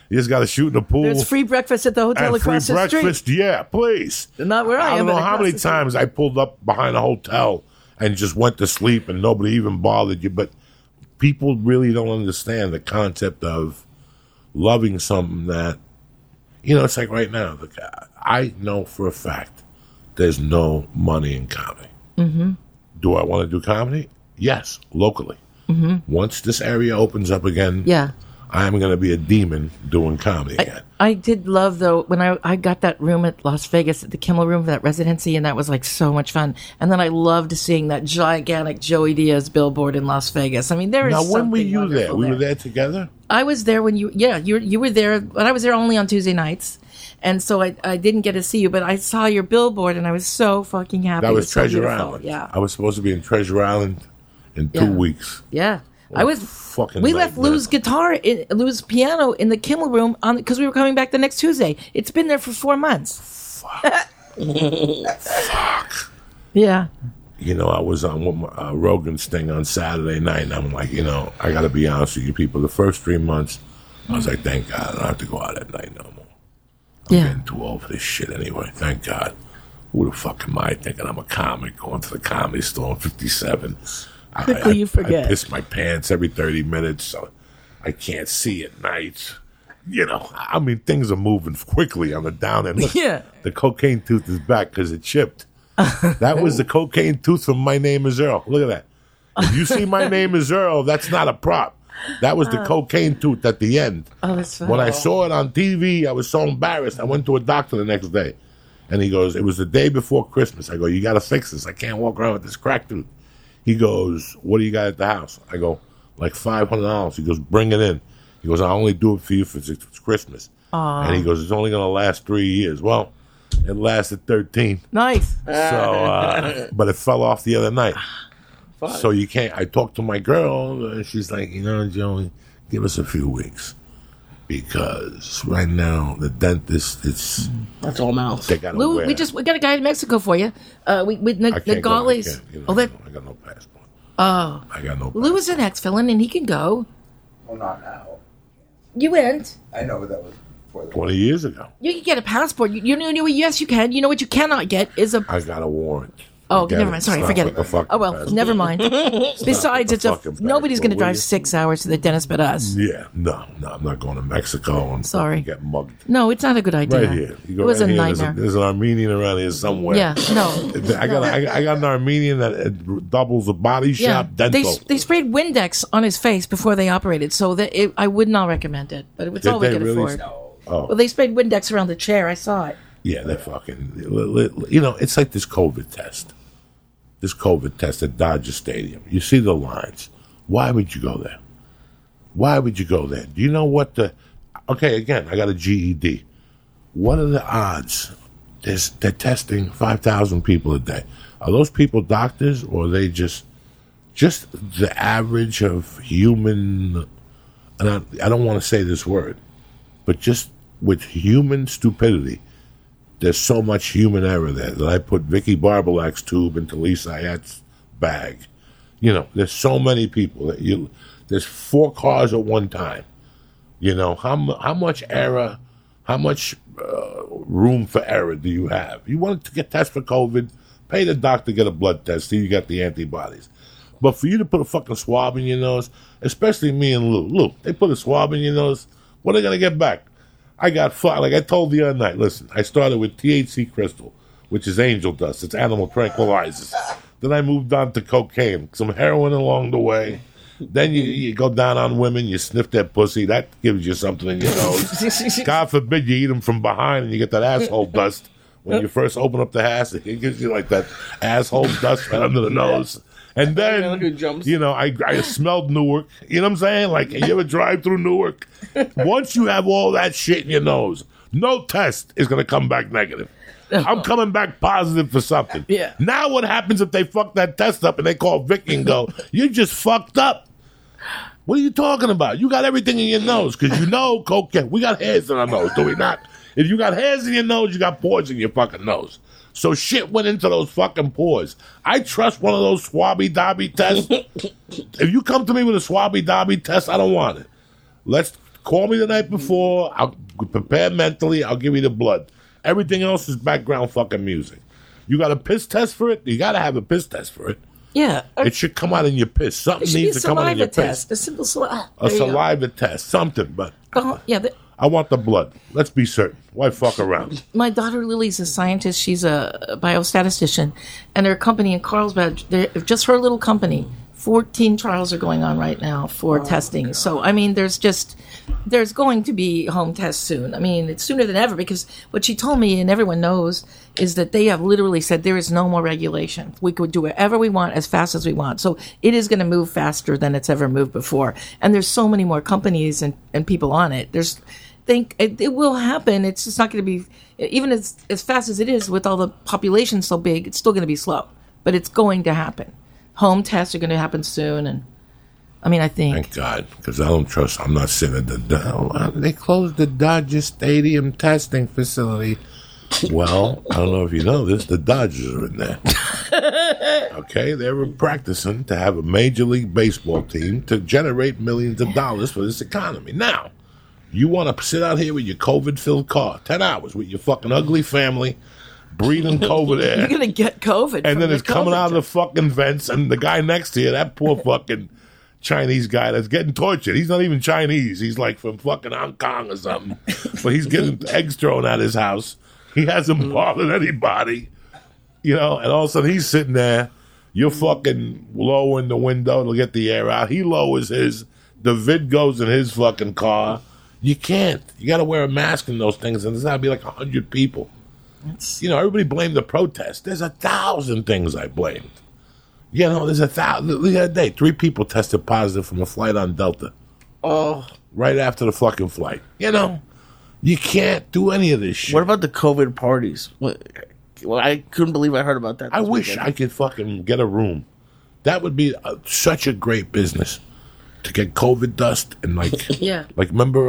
You just got to shoot in the pool. There's free breakfast at the hotel and free across the breakfast. street. Yeah, please. Not where I am. I don't know but how across many the street. times I pulled up behind a hotel and just went to sleep and nobody even bothered you. But people really don't understand the concept of loving something that, it's like right now. Look, I know for a fact there's no money in comedy. Mm-hmm. Do I want to do comedy? Yes, locally. Mm-hmm. Once this area opens up again, Yeah. I'm going to be a demon doing comedy again. I did love, though, when I got that room at Las Vegas, at the Kimmel Room for that residency, and that was like so much fun. And then I loved seeing that gigantic Joey Diaz billboard in Las Vegas. I mean, there is Now, something when were you there? wonderful We were there together? I was there when you were there, but I was there only on Tuesday nights. And so I didn't get to see you, but I saw your billboard, and I was so fucking happy. That It was so Treasure beautiful. Island. Yeah. I was supposed to be in Treasure Island in 2 weeks. Yeah. I was fucking we left nightmare. Lou's piano in the Kimmel Room because we were coming back the next Tuesday. It's been there for 4 months. Fuck. Yeah. I was on Rogan's thing on Saturday night, and I'm like, I got to be honest with you people. The first 3 months, I was like, thank God I don't have to go out at night no more. I'm getting too old for this shit anyway. Thank God. Who the fuck am I thinking I'm a comic going to the Comedy Store in 57? Quickly you forget. I piss my pants every 30 minutes, so I can't see at night. Things are moving quickly on the down end. Look, Yeah. the cocaine tooth is back because it chipped. That was the cocaine tooth from My Name is Earl. Look at that. If you see My Name is Earl, that's not a prop. That was the cocaine tooth at the end. Oh, that's funny. When I saw it on TV, I was so embarrassed. I went to a doctor the next day, and he goes, it was the day before Christmas. I go, you got to fix this. I can't walk around with this crack tooth. He goes, what do you got at the house? I go, like $500. He goes, bring it in. He goes, I'll only do it for you for it's Christmas. And he goes, it's only going to last 3 years. Well, it lasted 13. Nice. So, but it fell off the other night. So you can't. I talked to my girl, and she's like, Joey, give us a few weeks. Because right now, the dentist, That's all mouth. they got to Lou, wear. we got a guy in Mexico for you. With I can't go. I Nogales. can't, Oh, I got no passport. Oh. I got no passport. Lou is an ex-felon, and he can go. Well, not now. You went. I know, but that was before the 20 years ago. You can get a passport. You know, yes, you can. You know what you cannot get is a. I got a warrant. Oh, Forget never it. mind. Sorry, It's not forget with it. the fucking Oh well, passport. never mind. Besides, with it's the a fucking nobody's going to passport, drive will you? 6 hours to the dentist but us. Yeah, no, I'm not going to Mexico and Sorry. fucking get mugged. No, it's not a good idea. Right here. You go It was right a here, nightmare. There's an Armenian around here somewhere. Yeah, no. I got an Armenian that doubles a body Yeah, shop dental. they sprayed Windex on his face before they operated, so that I would not recommend it. But it's Did all we they could really? afford. Oh, Well, they sprayed Windex around the chair. I saw it. yeah, they're fucking. It's like this COVID test. This COVID test at Dodger Stadium. You see the lines. Why would you go there? Why would you go there? Do you know what the? Okay, again, I got a GED. What are the odds? They're testing 5,000 people a day. Are those people doctors, or are they just the average of human? And I don't want to say this word, but just with human stupidity, there's so much human error there that I put Vicky Barbalak's tube into Lisa Ayat's bag. There's so many people that there's 4 cars at one time. How much error, how much room for error do you have? You want to get tested for COVID, pay the doctor to get a blood test, see you got the antibodies. But for you to put a fucking swab in your nose, especially me and Lou, they put a swab in your nose, what are they going to get back? I got fucked. Like I told the other night, listen, I started with THC crystal, which is angel dust. It's animal tranquilizers. Then I moved on to cocaine, some heroin along the way. Then you go down on women, you sniff their pussy. That gives you something in your nose. God forbid you eat them from behind and you get that asshole dust. When you first open up the ass, it gives you like that asshole dust right under the nose. And then, I smelled Newark. You know what I'm saying? Like, you ever drive through Newark? Once you have all that shit in your nose, no test is going to come back negative. I'm coming back positive for something. Yeah. Now what happens if they fuck that test up and they call Vicky and go, you just fucked up? What are you talking about? You got everything in your nose because cocaine. We got hairs in our nose, do we not? If you got hairs in your nose, you got pores in your fucking nose. So shit went into those fucking pores. I trust one of those swabby-dobby tests. If you come to me with a swabby-dobby test, I don't want it. Let's Call me the night before. I'll prepare mentally. I'll give you the blood. Everything else is background fucking music. You got a piss test for it? You got to have a piss test for it. Yeah. It should come out in your piss. Something needs to come out in your test. piss. A simple saliva. A saliva test. Something. But I want the blood. Let's be certain. Why fuck around? My daughter Lily's a scientist. She's a biostatistician. And her company in Carlsbad, just her little company, 14 trials are going on right now for testing. So, I mean, there's going to be home tests soon. I mean, it's sooner than ever because what she told me, and everyone knows, is that they have literally said there is no more regulation. We could do whatever we want as fast as we want. So it is going to move faster than it's ever moved before. And there's so many more companies and people on it. It will happen. It's just not going to be, even as fast as it is with all the population so big, it's still going to be slow. But it's going to happen. Home tests are going to happen soon, and I mean, I think. Thank God, because I don't trust. I'm not sitting at they closed the Dodger Stadium testing facility. Well, I don't know if you know this. The Dodgers are in there. Okay, they were practicing to have a Major League Baseball team to generate millions of dollars for this economy. Now, you want to sit out here with your COVID-filled car, 10 hours with your fucking ugly family, breathing COVID air. You're going to get COVID. And then it's coming out of the fucking vents, and the guy next to you, that poor fucking Chinese guy that's getting tortured. He's not even Chinese. He's like from fucking Hong Kong or something. But he's getting eggs thrown at his house. He hasn't bothered anybody. And all of a sudden he's sitting there. You're fucking lowering the window to get the air out. He lowers his. The vid goes in his fucking car. You can't. You got to wear a mask in those things, and there's got to be like 100 people. Everybody blamed the protest. There's 1,000 things I blamed. There's 1,000. The other day, 3 people tested positive from a flight on Delta. Oh. Right after the fucking flight. You can't do any of this shit. What about the COVID parties? Well, I couldn't believe I heard about that. I wish I could fucking get a room. That would be such a great business to get COVID dust and like remember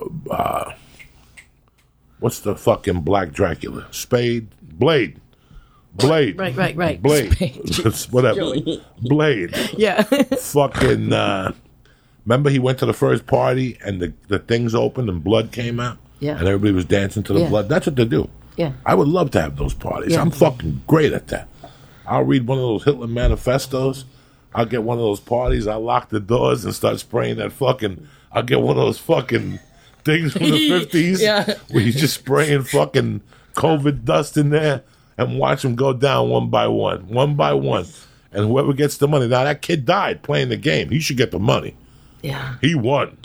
what's the fucking Black Dracula? Blade. Right. Blade. Whatever. Blade. Yeah. Fucking remember he went to the first party and the things opened and blood came out? Yeah. And everybody was dancing to the blood. That's what they do. Yeah. I would love to have those parties. Yeah. I'm fucking great at that. I'll read one of those Hitler manifestos. I'll get one of those parties. I'll lock the doors and start spraying that fucking... I'll get one of those fucking things from the 50s where you're just spraying fucking COVID dust in there and watch them go down one by one. And whoever gets the money... Now, that kid died playing the game. He should get the money. Yeah. He won.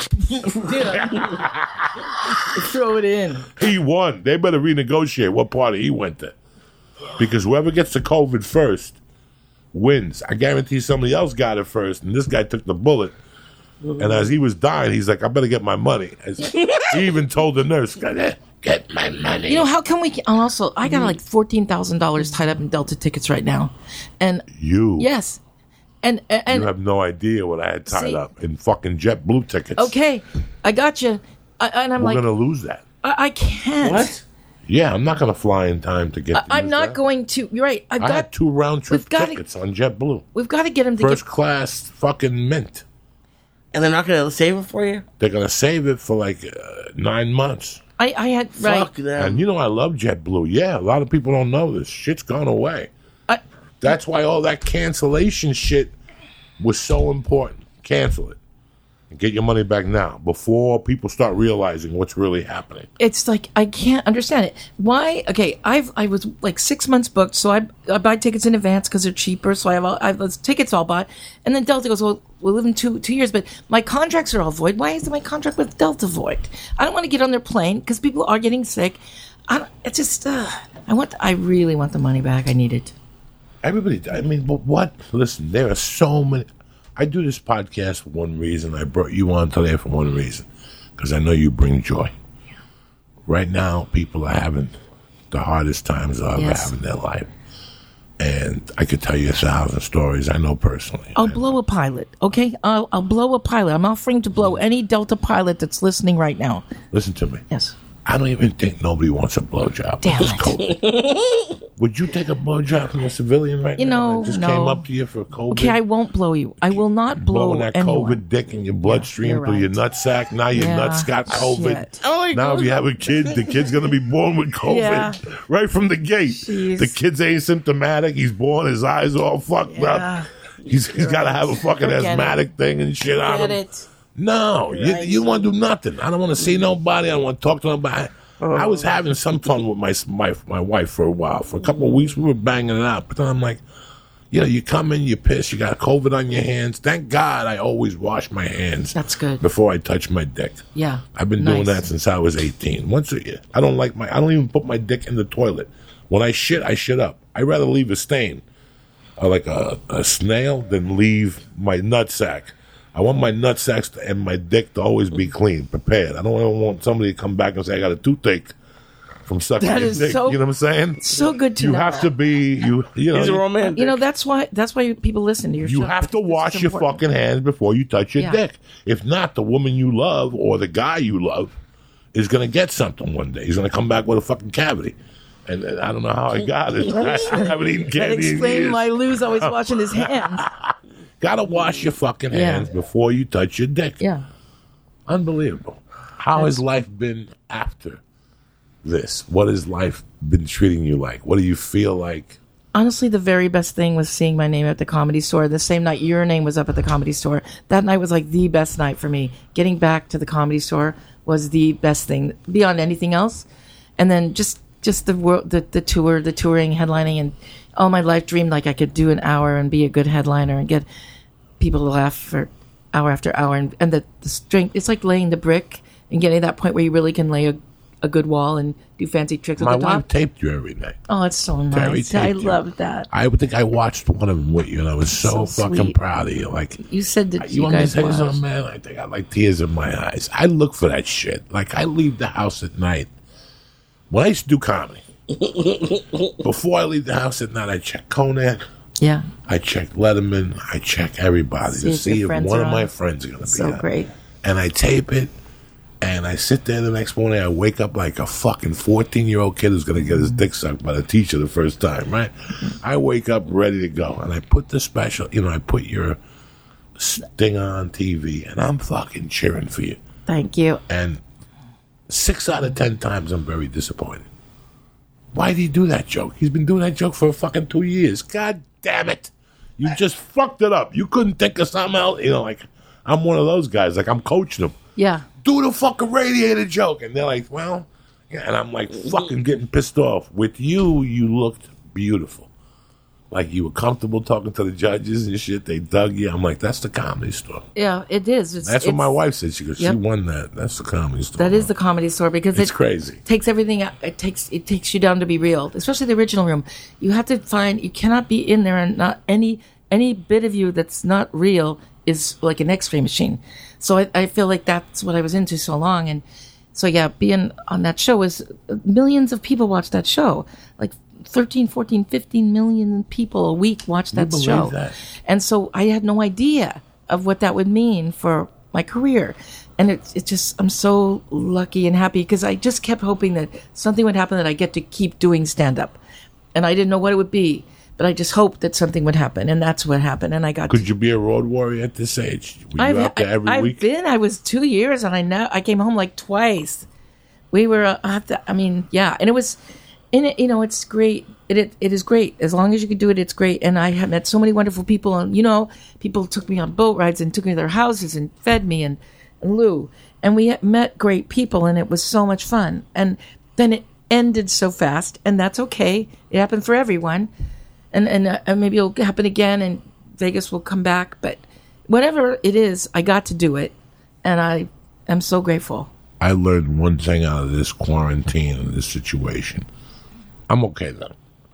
Throw it in. He won. They better renegotiate what party he went to. Because whoever gets the COVID first wins. I guarantee somebody else got it first, and this guy took the bullet. And as he was dying, he's like, I better get my money. He even told the nurse, get my money. How can we... Also, I got like $14,000 tied up in Delta tickets right now. And you? Yes. And you have no idea what I had tied up in fucking JetBlue tickets. Okay, I got you. We're going to lose that. I can't. What? Yeah, I'm not going to fly in time to get I'm not going to. You're right. I had 2 round-trip tickets on JetBlue. We've got to get him to First class fucking mint. And they're not going to save it for you? They're going to save it for like 9 months. I had... Right. Fuck them. And I love JetBlue. Yeah, a lot of people don't know this. Shit's gone away. That's why all that cancellation shit was so important. Cancel it. And get your money back now before people start realizing what's really happening. It's like, I can't understand it. Why? Okay, I was like 6 months booked, so I buy tickets in advance because they're cheaper, so I have those tickets all bought. And then Delta goes, well, we'll live in 2 years, but my contracts are all void. Why is my contract with Delta void? I don't want to get on their plane because people are getting sick. It's just, I really want the money back. I need it. Everybody, but what? Listen, there are so many. I do this podcast for one reason. I brought you on today for one reason. Because I know you bring joy. Right now, people are having the hardest times they'll ever have in their life. And I could tell you 1,000 stories I know personally. I'll blow a pilot, okay? I'll blow a pilot. I'm offering to blow any Delta pilot that's listening right now. Listen to me. Yes. I don't even think nobody wants a blowjob. Damn it. Would you take a blowjob from a civilian right You now? know, that just no. came up to you for COVID. Okay, I won't blow you. I will not blow blowing that anyone. COVID dick in your bloodstream you're through your right. nutsack. Now your Yeah, nuts got COVID. shit. Oh my Now if you have a kid, the kid's gonna be born with COVID Yeah. right from the gate. Jeez. The kid's asymptomatic. He's born, his eyes all fucked Yeah. up. He's got to have a fucking Forget asthmatic thing and shit on Get him. it. No, you want to do nothing. I don't want to see nobody. I don't want to talk to nobody. I was having some fun with my wife for a while. For a couple of weeks, we were banging it out. But then I'm like, you come in, you piss, you got COVID on your hands. Thank God I always wash my hands. That's good. Before I touch my dick. Yeah. I've been doing Nice. that since I was 18. I don't even put my dick in the toilet. When I shit up. I'd rather leave a stain, like a snail, than leave my nutsack. I want my nutsacks and my dick to always be clean, prepared. I don't ever want somebody to come back and say I got a toothache from sucking That your is dick. so- You know what I'm saying? So good to You know. have to be you know. He's a romantic. You know, that's why people listen to your show. You have to It's wash your important. fucking hands before you touch your Yeah. dick. If not, the woman you love or the guy you love is going to get something one day. He's going to come back with a fucking cavity. And I don't know how I got it. I haven't eaten That candy in explains years. why Lou's always washing his hands. Gotta wash your fucking Yeah. hands before you touch your dick. Yeah. Unbelievable. How has life been after this? What has life been treating you like? What do you feel like? Honestly, the very best thing was seeing my name at the Comedy Store. The same night your name was up at the Comedy Store. That night was like the best night for me. Getting back to the Comedy Store was the best thing beyond anything else. And then just the world, the tour, the touring, headlining, and all my life dreamed like I could do an hour and be a good headliner and get people to laugh for hour after hour. And the strength, it's like laying the brick and getting to that point where you really can lay a good wall and do fancy tricks My at the wife top. taped you every night. Oh, it's so Very nice. I taped you. love that. I would think I watched one of them with you, and I was so So fucking sweet. proud of you. Like, You said that you you want me to guys tell you watched. something, man? I think I got like tears in my eyes. I look for that shit. Like, I leave the house at night. When I used to do comedy, before I leave the house at night, I check Conan. Yeah. I check Letterman. I check everybody See to if see your if friends one are of my on. friends are going to be So on. great. And I tape it, and I sit there the next morning. I wake up like a fucking 14-year-old kid who's going to get his dick sucked by the teacher the first time, right? I wake up ready to go, and I put the special, I put your sting on TV, and I'm fucking cheering for you. Thank you. And 6 out of 10 times, I'm very disappointed. Why did he do that joke? He's been doing that joke for fucking 2 years. God damn it. You just fucked it up. You couldn't think of something else. Like, I'm one of those guys. Like, I'm coaching them. Yeah. Do the fucking radiator joke. And they're like, well, yeah. And I'm like fucking getting pissed off. With you, you looked beautiful. Like, you were comfortable talking to the judges and shit. They dug you. I'm like, that's the Comedy Store. Yeah, it is. That's what my wife said. She goes, Yep. she won that. That's the Comedy Store. That is the Comedy Store because It's it crazy. takes everything out. It takes you down to be real, especially the original room. You have to find, you cannot be in there and not any bit of you that's not real is like an X-ray machine. So I feel like that's what I was into so long. And so, yeah, being on that show was millions of people watch that show. Like 13, 14, 15 million people a week watch that believe show. that? And so I had no idea of what that would mean for my career. And it's just, I'm so lucky and happy because I just kept hoping that something would happen that I get to keep doing stand-up. And I didn't know what it would be, but I just hoped that something would happen. And that's what happened. And I got Could you be a road warrior at this age? Were you out there every I've week? been. I was 2 years, and I came home like twice. We were. Yeah, and it was. And it's great. It is great as long as you can do it. It's great. And I have met so many wonderful people, and people took me on boat rides and took me to their houses and fed me and Lou, and we met great people, and it was so much fun. And then it ended so fast, and that's okay. It happened for everyone. And maybe it'll happen again, and Vegas will come back. But whatever it is, I got to do it, and I am so grateful. I learned one thing out of this quarantine and this situation. I'm okay though.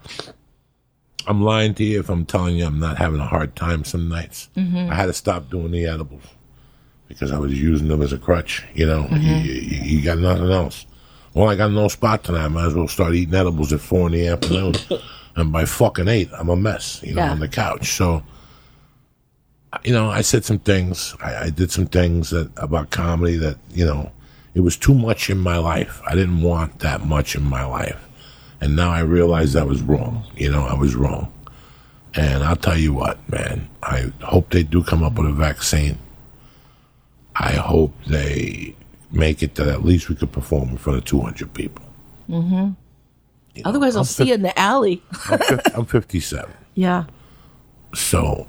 I'm lying to you if I'm telling you I'm not having a hard time some nights. I had to stop doing the edibles because I was using them as a crutch. You got nothing else. Well, I got no spot tonight. I might as well start eating edibles at 4 p.m. And by fucking 8, I'm a mess, on the couch. So, I said some things. I did some things about comedy that, it was too much in my life. I didn't want that much in my life. And now I realize I was wrong. I was wrong. And I'll tell you what, man. I hope they do come up with a vaccine. I hope they make it that at least we could perform in front of 200 people. Mm-hmm. Otherwise, I'll see you in the alley. I'm 57. Yeah. So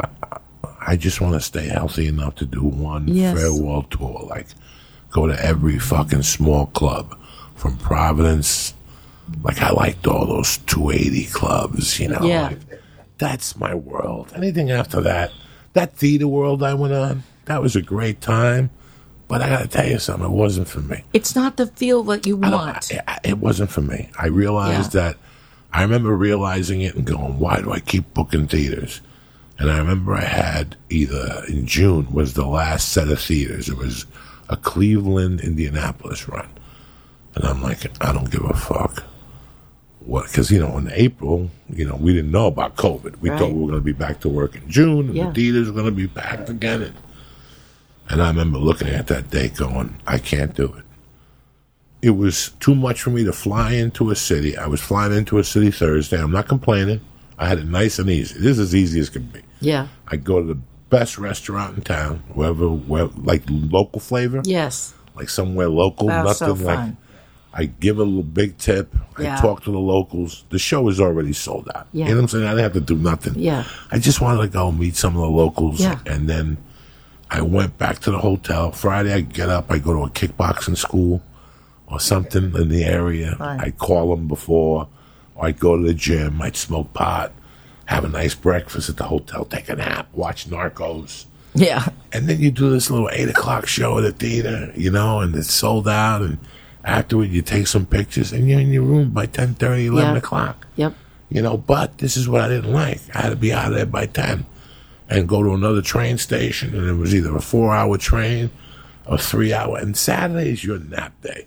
I just want to stay healthy enough to do one farewell tour. Like, go to every fucking small club from Providence. Like, I liked all those 280 clubs, Yeah. Like, that's my world. Anything after that theater world I went on, that was a great time. But I got to tell you something, it wasn't for me. It's not the feel that you want. It wasn't for me. I realized that. I remember realizing it and going, why do I keep booking theaters? And I remember I had either in June was the last set of theaters. It was a Cleveland, Indianapolis run. And I'm like, I don't give a fuck. What? Because, in April, we didn't know about COVID. We thought we were going to be back to work in June, and the theaters were going to be packed again. And I remember looking at that day going, I can't do it. It was too much for me to fly into a city. I was flying into a city Thursday. I'm not complaining. I had it nice and easy. This is as easy as can be. Yeah. I go to the best restaurant in town, where, like local flavor. Yes. Like somewhere local. That's nothing so like. fun. I give a little big tip. Yeah. I talk to the locals. The show is already sold out. Yeah. You know what I'm saying? I didn't have to do nothing. Yeah. I just wanted to go meet some of the locals. Yeah. And then I went back to the hotel. Friday, I get up. I go to a kickboxing school or something in the area. Fine. I'd call them before. Or I'd go to the gym. I'd smoke pot. Have a nice breakfast at the hotel. Take a nap. Watch Narcos. Yeah. And then you do this little 8 o'clock show at the theater, and it's sold out. And afterward, you take some pictures, and you're in your room by 10:30, 11 o'clock. Yep. But this is what I didn't like. I had to be out of there by 10 and go to another train station, and it was either a 4-hour train or 3-hour. And Saturday is your nap day.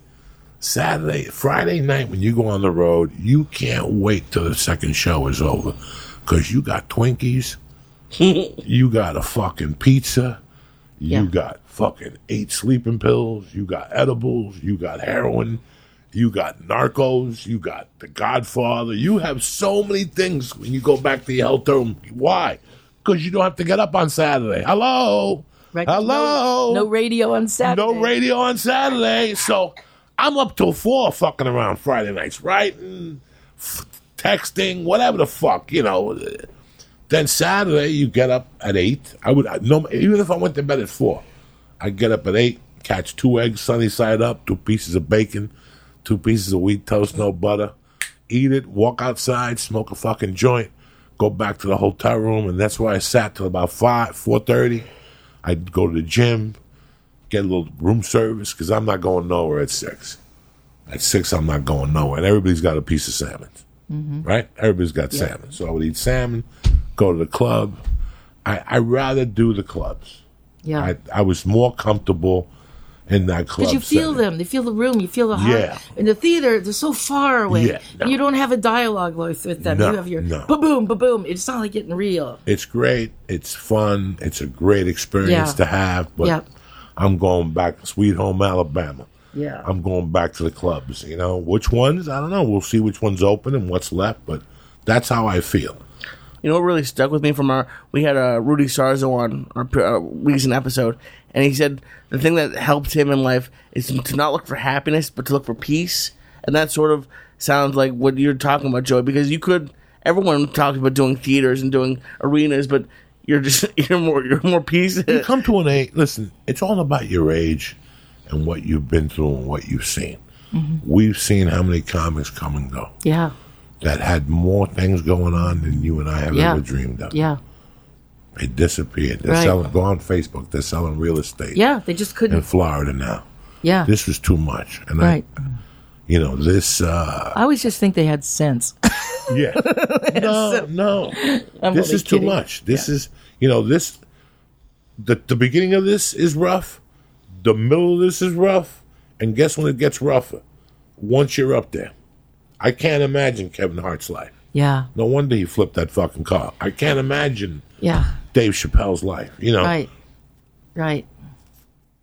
Friday night, when you go on the road, you can't wait till the second show is over because you got Twinkies, you got a fucking pizza, you got fucking 8 sleeping pills, you got edibles, you got heroin, you got Narcos, you got The Godfather. You have so many things when you go back to your hotel room. Why? Because you don't have to get up on Saturday. Hello? Right. Hello? No radio on Saturday. No radio on Saturday. So I'm up till 4 fucking around Friday nights, writing, texting, whatever the fuck, Then Saturday, you get up at 8. Even if I went to bed at 4, I'd get up at 8, catch 2 eggs sunny side up, 2 pieces of bacon, 2 pieces of wheat toast, no butter, eat it, walk outside, smoke a fucking joint, go back to the hotel room, and that's where I sat till about 4:30. I'd go to the gym, get a little room service, because I'm not going nowhere at 6. At 6, I'm not going nowhere. And everybody's got a piece of salmon, right? Everybody's got salmon. So I would eat salmon, go to the club. I rather do the clubs. Yeah. I was more comfortable in that club. Because you feel setting. them. They feel the room. You feel the heart. Yeah. In the theater, they're so far away. Yeah, no. And you don't have a dialogue with them. No, You have your no. ba-boom, ba-boom. It's not like getting real. It's great. It's fun. It's a great experience to have. But I'm going back to Sweet Home Alabama. Yeah. I'm going back to the clubs. Which ones? I don't know. We'll see which one's open and what's left. But that's how I feel. What really stuck with me we had Rudy Sarzo on our recent episode, and he said the thing that helped him in life is to not look for happiness, but to look for peace. And that sort of sounds like what you're talking about, Joey, because everyone talks about doing theaters and doing arenas, but you're more peace. You come to an age. Listen, it's all about your age and what you've been through and what you've seen. Mm-hmm. We've seen how many comics come and go. Yeah. That had more things going on than you and I have ever dreamed of. Yeah. They disappeared. They're selling. Go on Facebook. They're selling real estate. Yeah, they just couldn't. In Florida now. Yeah. This was too much. And this. I always just think they had sense. Yeah. No. This is too much. This is, this. The beginning of this is rough. The middle of this is rough. And guess when it gets rougher? Once you're up there. I can't imagine Kevin Hart's life. Yeah. No wonder he flipped that fucking car. I can't imagine Dave Chappelle's life. Right.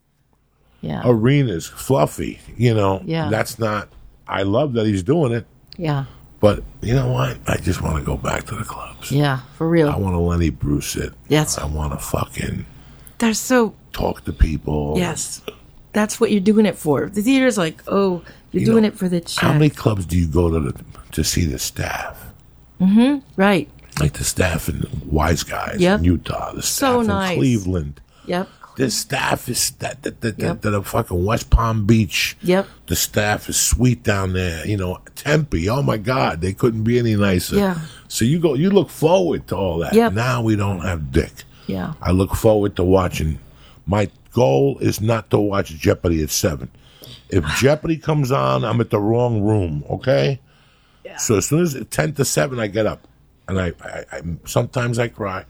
Yeah. Arenas, fluffy. Yeah. That's not. I love that he's doing it. Yeah. But you know what? I just want to go back to the clubs. Yeah, for real. I want to Lenny Bruce it. Yes. I want to fucking They're so, talk to people. yes. That's what you're doing it for. The theater's like, oh, you're You doing know, it for the check. How many clubs do you go to see the staff? Right. Like the staff in Wise Guys Yep. in Utah, the staff So in nice. Cleveland. Yep. The staff is that Yep. the fucking West Palm Beach. Yep. The staff is sweet down there. You know, Tempe. Oh my God, they couldn't be any nicer. Yeah. So you look forward to all that. Yep. Now we don't have Dick. Yeah. I look forward to watching. My goal is not to watch Jeopardy at 7. If Jeopardy comes on, I'm at the wrong room. Okay. Yeah. So as soon as 10 to 7, I get up, and I sometimes I cry.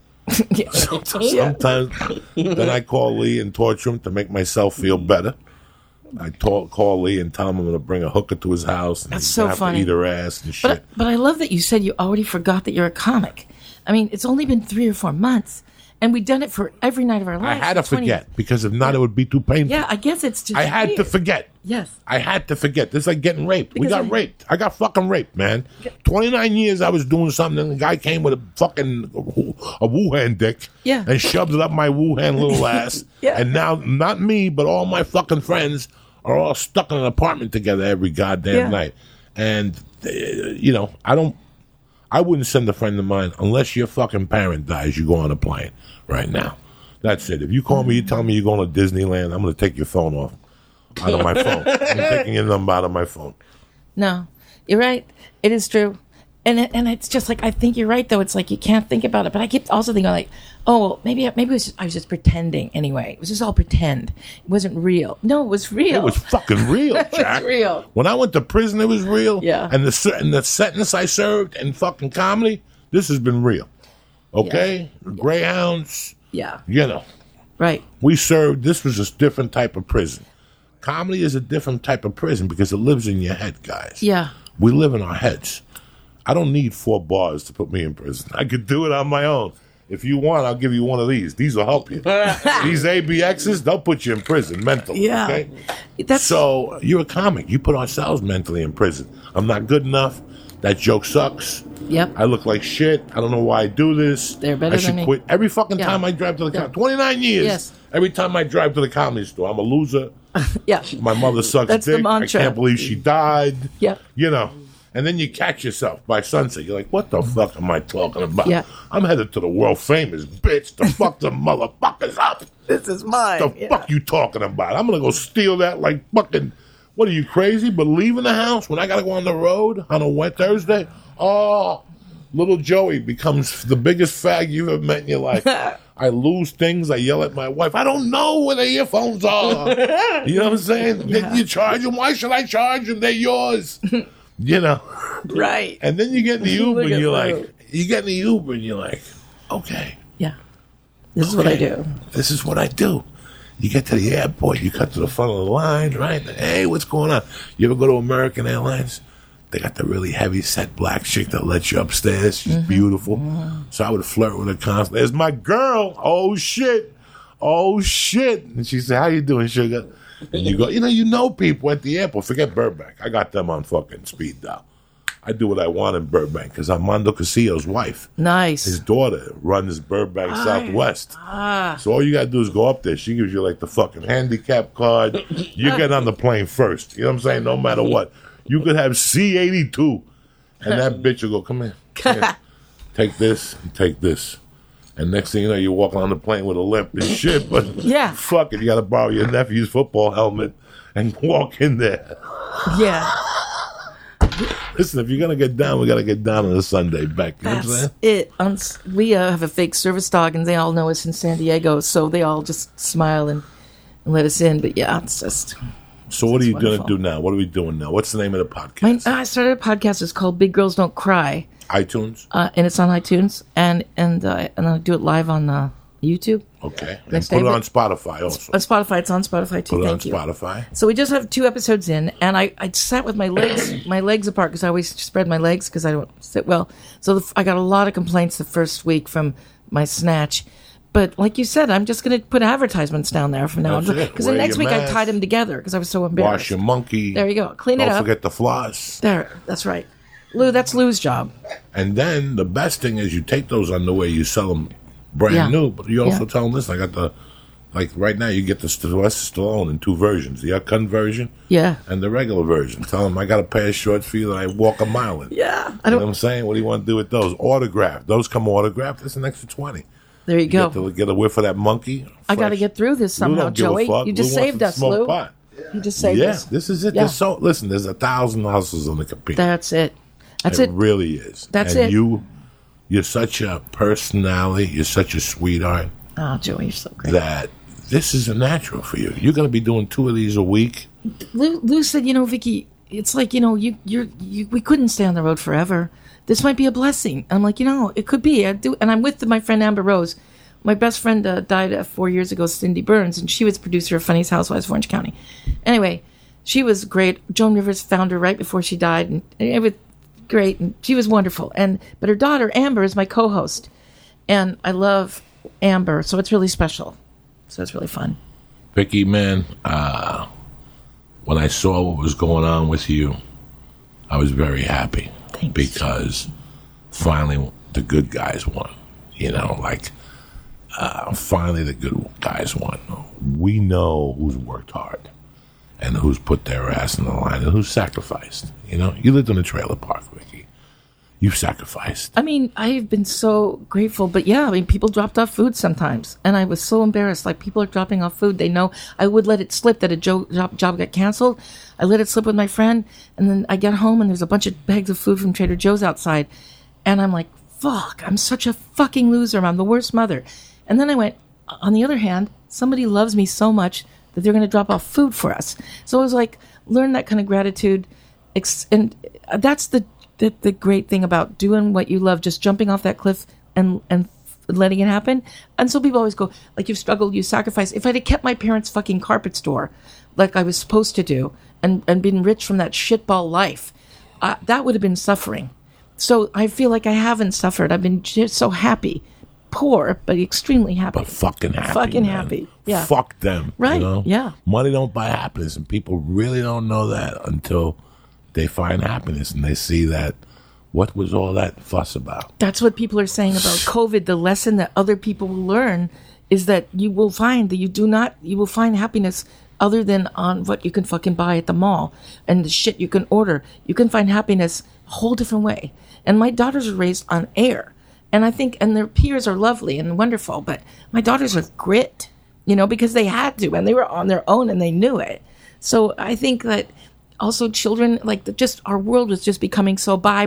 Sometimes then I call Lee and torture him to make myself feel better. I call Lee and tell him I'm going to bring a hooker to his house. And That's he's so gonna have funny. to eat her ass and shit. But I love that you said you already forgot that you're a comic. I mean, it's only been 3 or 4 months, and we've done it for every night of our I lives. had to for 20 forget because if not, it would be too painful. Yeah, I guess it's just I had to weird. forget. Yes. I had to forget. This is like getting raped. We Because got raped. I got fucking raped, man. 29 years I was doing something, and the guy came with a fucking a Wuhan dick. Yeah. And shoved it up my Wuhan little ass. Yeah. And now, not me, but all my fucking friends are all stuck in an apartment together every goddamn Yeah. night. And, you know, I wouldn't send a friend of mine unless your fucking parent dies. You go on a plane right now. That's it. If you call me, you tell me you're going to Disneyland, I'm going to take your phone off. Out of my phone. I'm taking your number out of my phone. No, you're right. It is true. And it's just like, I think you're right, though. It's like you can't think about it. But I keep also thinking, like, oh, well, maybe I was just pretending anyway. It was just all pretend. It wasn't real. No, it was real. It was fucking real, It was Jack. real. When I went to prison, it was real. Yeah. And the sentence I served in fucking comedy, this has been real. Okay? Greyhounds, Yeah, you know. right. We served, this was a different type of prison. Comedy is a different type of prison because it lives in your head, guys. Yeah. We live in our heads. I don't need 4 bars to put me in prison. I could do it on my own. If you want, I'll give you one of these. These will help you. These ABXs, they'll put you in prison mentally. Yeah. Okay? That's So you're a comic. You put ourselves mentally in prison. I'm not good enough. That joke sucks. Yep. I look like shit. I don't know why I do this. They're better I should than me. quit. Every fucking Yeah. time I drive to the Yeah. 29 years. Yes. Every time I drive to the comedy store, I'm a loser. yeah. My mother sucks That's the dick. mantra. I can't believe she died. Yep. You know. And then you catch yourself by sunset. You're like, what the fuck am I talking about? Yeah. I'm headed to the world famous, bitch. The fuck the motherfuckers up. This is mine. The fuck you talking about? I'm gonna go steal that like fucking. What are you crazy? But leaving the house when I gotta go on the road on a wet Thursday? Oh, little Joey becomes the biggest fag you've ever met in your life. I lose things. I yell at my wife. I don't know where the earphones are. You know what I'm saying? Then you charge them. Why should I charge them? They're yours. You know. Right. And then you get in the Uber Look and at you're that. like, okay. Yeah. This is what I Okay. do. This is what I do. You get to the airport, you cut to the front of the line, right? Hey, what's going on? You ever go to American Airlines? They got the really heavy set black chick that lets you upstairs. She's beautiful. So I would flirt with her constantly. There's my girl. Oh shit. And she said, how you doing, sugar? And you go, you know people at the airport. Forget Burbank. I got them on fucking speed dial. I do what I want in Burbank because I'm Mondo Casillo's wife. Nice. His daughter runs Burbank Southwest. So all you gotta do is go up there. She gives you like the fucking handicap card. You get on the plane first. You know what I'm saying? No matter what. You could have C82. And that bitch will go, come here. Take this and take this. And next thing you know, you're walking on the plane with a limp and shit. But Yeah. fuck it. You gotta borrow your nephew's football helmet and walk in there. Yeah. Listen, if you're gonna get down, we gotta get down on a Sunday, Beck. You know what I'm That's saying? it. We have a fake service dog, and they all know us in San Diego, so they all just smile and let us in. But yeah, it's just. So what are you wonderful. gonna do now? What are we doing now? What's the name of the podcast? I started a podcast. It's called Big Girls Don't Cry, iTunes. and it's on iTunes, and I do it live on YouTube. Okay. And Next put day, it but- on Spotify also. On Spotify, it's on Spotify too. Put it on Thank you. Spotify. So we just have 2 episodes in, and I sat with my legs apart because I always spread my legs because I don't sit well. So I got a lot of complaints the first week from my snatch. But like you said, I'm just going to put advertisements down there from now on. That's it. Because the Wear next your week I mask. tied them together because I was so embarrassed. Wash your monkey. There you go. Clean it Don't up. forget the floss. There, that's right. Lou, that's Lou's job. And then the best thing is you take those underwear, you sell them brand Yeah. new, but you also Yeah. tell them, listen, I got like right now you get the Sylvester Stallone in 2 versions, the uncut version Yeah. and the regular version. Tell them I got a pair of shorts for you that I walk a mile in. Yeah. You know what I'm saying? What do you want to do with those? Autographed. Those come autographed. That's an extra 20. There you go. Get a whiff of that monkey. I got to Fresh. get through this Lou somehow, don't give a Joey. fuck. You just Lou wants saved to us, smoke Lou. pot. You just saved Yeah, us. this is it. Yeah. Listen, there's 1,000 houses on the compete. That's it. That's it it. really is. That's and it. You're such a personality. You're such a sweetheart Oh, Joey, you're so great. that this is a natural for you. You're going to be doing 2 of these a week. Lou said, Vicky, it's like, we couldn't stay on the road forever. This might be a blessing. I'm like, it could be. I do, and I'm with my friend Amber Rose. My best friend died 4 years ago, Cindy Burns, and she was producer of Funniest Housewives of Orange County. Anyway, she was great. Joan Rivers found her right before she died, and it was great, and she was wonderful. But her daughter Amber is my co-host, and I love Amber, so it's really special. So it's really fun. Vicky, man, when I saw what was going on with you, I was very happy. Thanks. Because finally the good guys won. Finally the good guys won. We know who's worked hard and who's put their ass on the line and who's sacrificed. You lived in a trailer park, Vicky. You've sacrificed. I mean, I've been so grateful, but yeah, people dropped off food sometimes, and I was so embarrassed. Like, people are dropping off food. They know I would let it slip that a job got canceled. I let it slip with my friend, and then I get home, and there's a bunch of bags of food from Trader Joe's outside, and I'm like, fuck, I'm such a fucking loser. I'm the worst mother. And then I went, on the other hand, somebody loves me so much that they're going to drop off food for us. So I was like, learn that kind of gratitude, and that's the great thing about doing what you love, just jumping off that cliff and letting it happen. And so people always go, like, you've struggled, you sacrificed. If I'd have kept my parents' fucking carpet store like I was supposed to do and been rich from that shitball life, that would have been suffering. So I feel like I haven't suffered. I've been just so happy. Poor, but extremely happy. But fucking happy. Fucking man. happy. Yeah. Fuck them. Right, yeah. Money don't buy happiness, and people really don't know that until they find happiness and they see that what was all that fuss about. That's what people are saying about COVID. The lesson that other people will learn is that you will find that you will find happiness other than on what you can fucking buy at the mall and the shit you can order. You can find happiness a whole different way. And my daughters are raised on air. And I think, and their peers are lovely and wonderful, but my daughters are grit, because they had to, and they were on their own and they knew it. So I think that also children, just our world was just becoming so buy,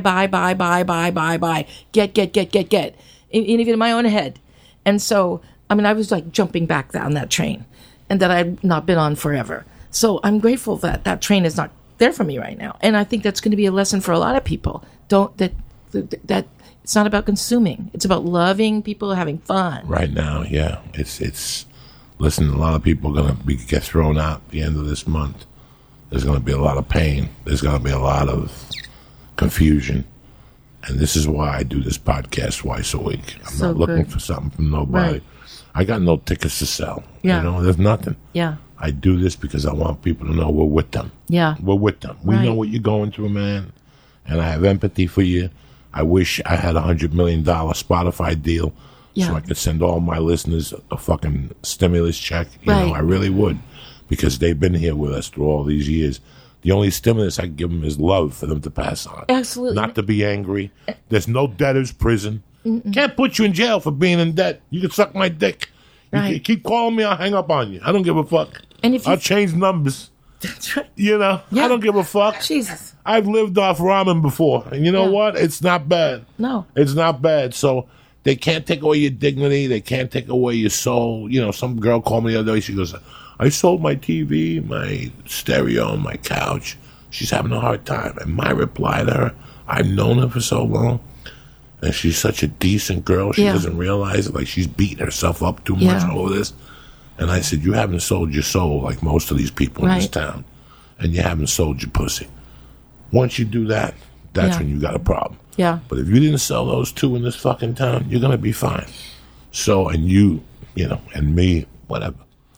get, and even in my own head. And so, I mean, I was like jumping back on that train and that I'd not been on forever. So I'm grateful that that train is not there for me right now. And I think that's going to be a lesson for a lot of people. That it's not about consuming. It's about loving people, having fun. Right now, yeah. It's listen, a lot of people are going to get thrown out at the end of this month. There's going to be a lot of pain. There's going to be a lot of confusion. And this is why I do this podcast twice a week. I'm So not looking good. for something from nobody. Right. I got no tickets to sell. Yeah. There's nothing. Yeah. I do this because I want people to know we're with them. Yeah. We're with them. We Right. know what you're going through, man. And I have empathy for you. I wish I had $100 million Spotify deal Yeah. so I could send all my listeners a fucking stimulus check. Right. I really would, because they've been here with us through all these years. The only stimulus I can give them is love for them to pass on. Absolutely. Not to be angry. There's no debtor's prison. Can't put you in jail for being in debt. You can suck my dick. You Right. can keep calling me, I'll hang up on you. I don't give a fuck. And if you- I'll change numbers. That's right. I Yeah. don't give a fuck. Jesus. I've lived off ramen before, and you know Yeah. what? It's not bad. No. It's not bad. So they can't take away your dignity. They can't take away your soul. Some girl called me the other day. She goes, I sold my TV, my stereo, my couch. She's having a hard time. And my reply to her, I've known her for so long, and she's such a decent girl. She Yeah. doesn't realize it. Like, she's beating herself up too much Yeah. over this. And I said, you haven't sold your soul like most of these people in this Right. town. And you haven't sold your pussy. Once you do that, that's Yeah. when you got a problem. Yeah. But if you didn't sell those two in this fucking town, you're going to be fine. So, and you, and me, whatever.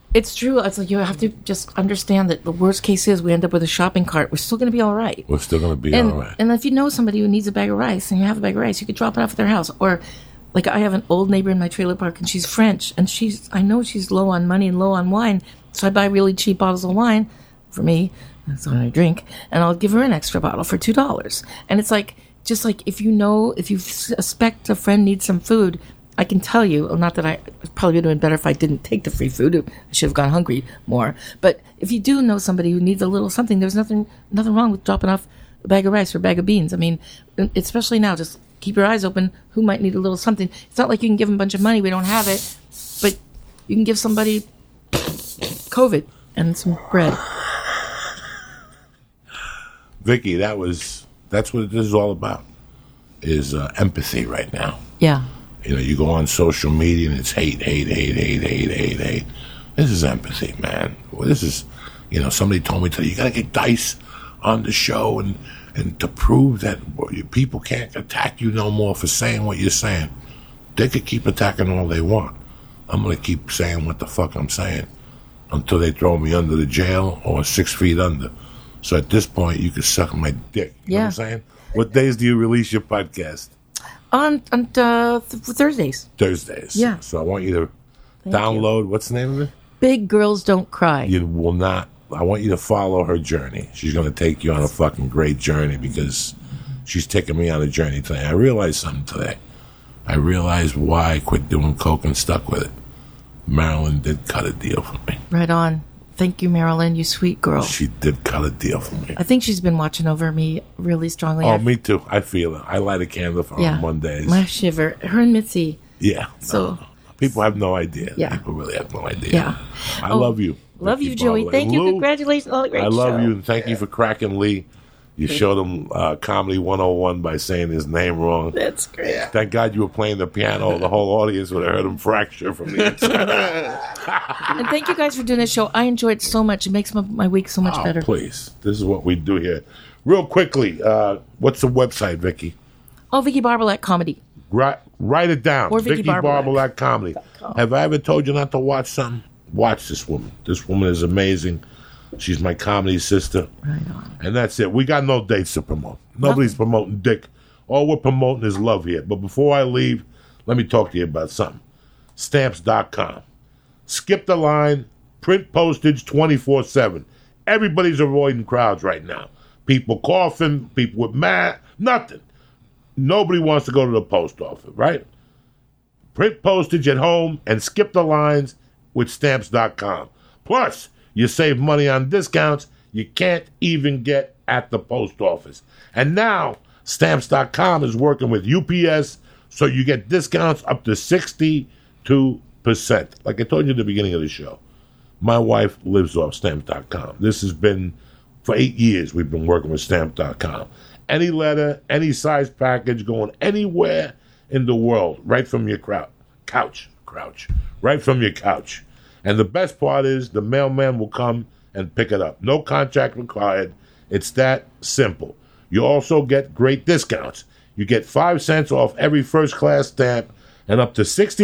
It's true. It's like you have to just understand that the worst case is we end up with a shopping cart. We're still going to be all right. We're still going to be And, all right. and if you know somebody who needs a bag of rice and you have a bag of rice, you could drop it off at their house. Or, like, I have an old neighbor in my trailer park, and she's French, and I know she's low on money and low on wine, so I buy really cheap bottles of wine for me. That's what I drink, and I'll give her an extra bottle for $2. And it's like, just like if you suspect a friend needs some food, I can tell you, not that I probably would have been better if I didn't take the free food. I should have gone hungry more. But if you do know somebody who needs a little something, there's nothing wrong with dropping off a bag of rice or a bag of beans. I mean, especially now, just keep your eyes open. Who might need a little something? It's not like you can give them a bunch of money. We don't have it. But you can give somebody COVID and some bread. Vicky, that's what this is all about, is empathy right now. Yeah. You know, you go on social media and it's hate. This is empathy, man. Well, this is, somebody told me today, you got to get Dice on the show and to prove that people can't attack you no more for saying what you're saying. They could keep attacking all they want. I'm going to keep saying what the fuck I'm saying until they throw me under the jail or 6 feet under. So at this point, you can suck my dick. You know what I'm saying? What days do you release your podcast? On Thursdays. Thursdays. Yeah. So I want you to download, what's the name of it? Big Girls Don't Cry. You will not. I want you to follow her journey. She's going to take you on a fucking great journey because she's taking me on a journey today. I realized something today. I realized why I quit doing coke and stuck with it. Marilyn did cut a deal for me. Right on. Thank you, Marilyn, you sweet girl. She did cut a deal for me. I think she's been watching over me really strongly. Oh, me too. I feel it. I light a candle for her on Mondays. My shiver. Her and Mitzi. Yeah. So people have no idea. Yeah. People really have no idea. Yeah. I love you. Love you, Joey. Bartlett. Thank you. Lou, Congratulations on the great show. I love you, and thank you for cracking Lee. You showed him Comedy 101 by saying his name wrong. That's great. Thank God you were playing the piano. The whole audience would have heard him fracture from the inside. And thank you guys for doing this show. I enjoyed it so much. It makes my week so much better. Please. This is what we do here. Real quickly, what's the website, Vicky? Oh, Vicky Barbalat Comedy. Write it down. Or Vicky Barbalat Comedy. Have I ever told you not to watch something? Watch this woman. This woman is amazing. She's my comedy sister. Right on. And that's it. We got no dates to promote. Nobody's promoting dick. All we're promoting is love here. But before I leave, let me talk to you about something. Stamps.com. Skip the line. Print postage 24/7. Everybody's avoiding crowds right now. People coughing, people with nothing. Nobody wants to go to the post office, right? Print postage at home and skip the lines with Stamps.com. Plus, you save money on discounts you can't even get at the post office. And now, Stamps.com is working with UPS, so you get discounts up to 62%. Like I told you at the beginning of the show, my wife lives off Stamps.com. This has been, for 8 years, we've been working with Stamps.com. Any letter, any size package, going anywhere in the world, right from your couch, right from your couch. And the best part is the mailman will come and pick it up. No contract required. It's that simple. You also get great discounts. You get 5 cents off every first-class stamp and up to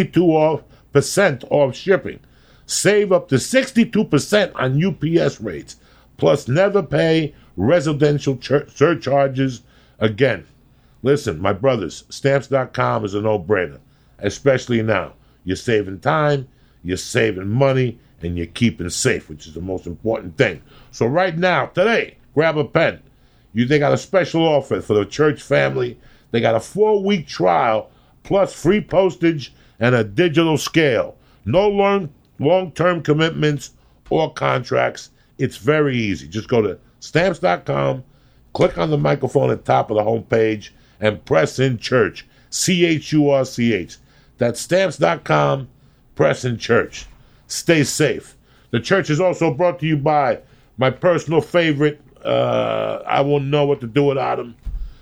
62% off shipping. Save up to 62% on UPS rates. Plus, never pay residential surcharges again. Listen, my brothers, Stamps.com is a no-brainer, especially now. You're saving time, you're saving money, and you're keeping safe, which is the most important thing. So right now, today, grab a pen. They got a special offer for the church family. They got a 4-week trial, plus free postage and a digital scale. No long-term commitments or contracts. It's very easy. Just go to Stamps.com, click on the microphone at the top of the homepage, and press in church. CHURCH. That's Stamps.com, press in church. Stay safe. The church is also brought to you by my personal favorite, I won't know what to do without him,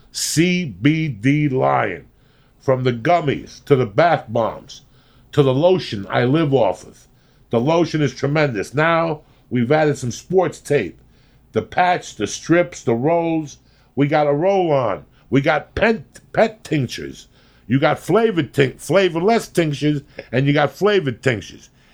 CBD Lion. From the gummies to the bath bombs to the lotion I live off of. The lotion is tremendous. Now we've added some sports tape. The patch, the strips, the rolls. We got a roll-on. We got pet tinctures. You got flavorless tinctures, and you got flavored tinctures.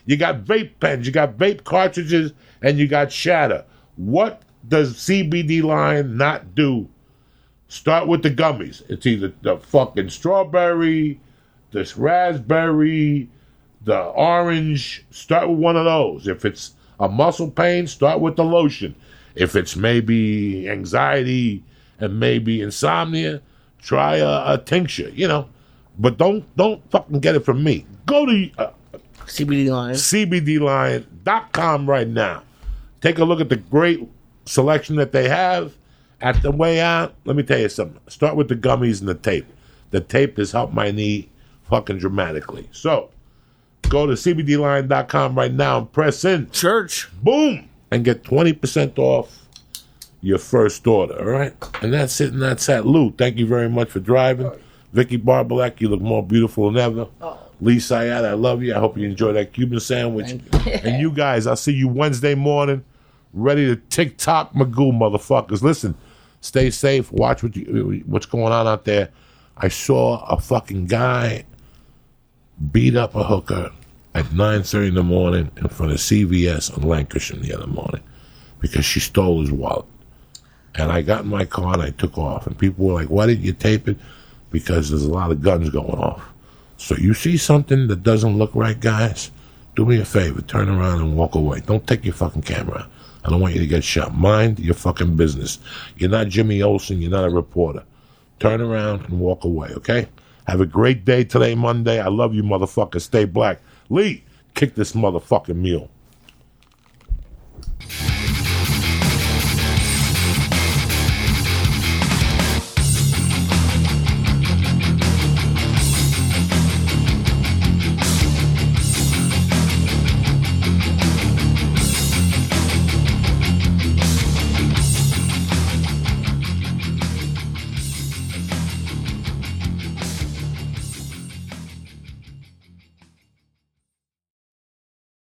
You got vape pens, you got vape cartridges, and you got shatter. What does CBD line not do? Start with the gummies. It's either the fucking strawberry, this raspberry, the orange. Start with one of those. If it's a muscle pain, start with the lotion. If it's maybe anxiety and maybe insomnia, try a tincture, But don't fucking get it from me. Go to CBD line. CBDline.com right now. Take a look at the great selection that they have. At the way out, let me tell you something. Start with the gummies and the tape. The tape has helped my knee fucking dramatically. So, go to CBDline.com right now and press in. Church. Boom! And get 20% off your first order, all right? And that's it, and that's that. Lou, thank you very much for driving. Vicky Barbalak, you look more beautiful than ever. Lee Sayat, I love you. I hope you enjoy that Cuban sandwich. And you guys, I'll see you Wednesday morning, ready to TikTok Magoo, motherfuckers. Listen, stay safe. Watch what's going on out there. I saw a fucking guy beat up a hooker at 9:30 in the morning in front of CVS on Lancashire the other morning because she stole his wallet. And I got in my car and I took off. And people were like, why didn't you tape it? Because there's a lot of guns going off. So you see something that doesn't look right, guys, do me a favor. Turn around and walk away. Don't take your fucking camera out. I don't want you to get shot. Mind your fucking business. You're not Jimmy Olsen. You're not a reporter. Turn around and walk away, okay? Have a great day today, Monday. I love you, motherfucker. Stay black. Lee, kick this motherfucking mule.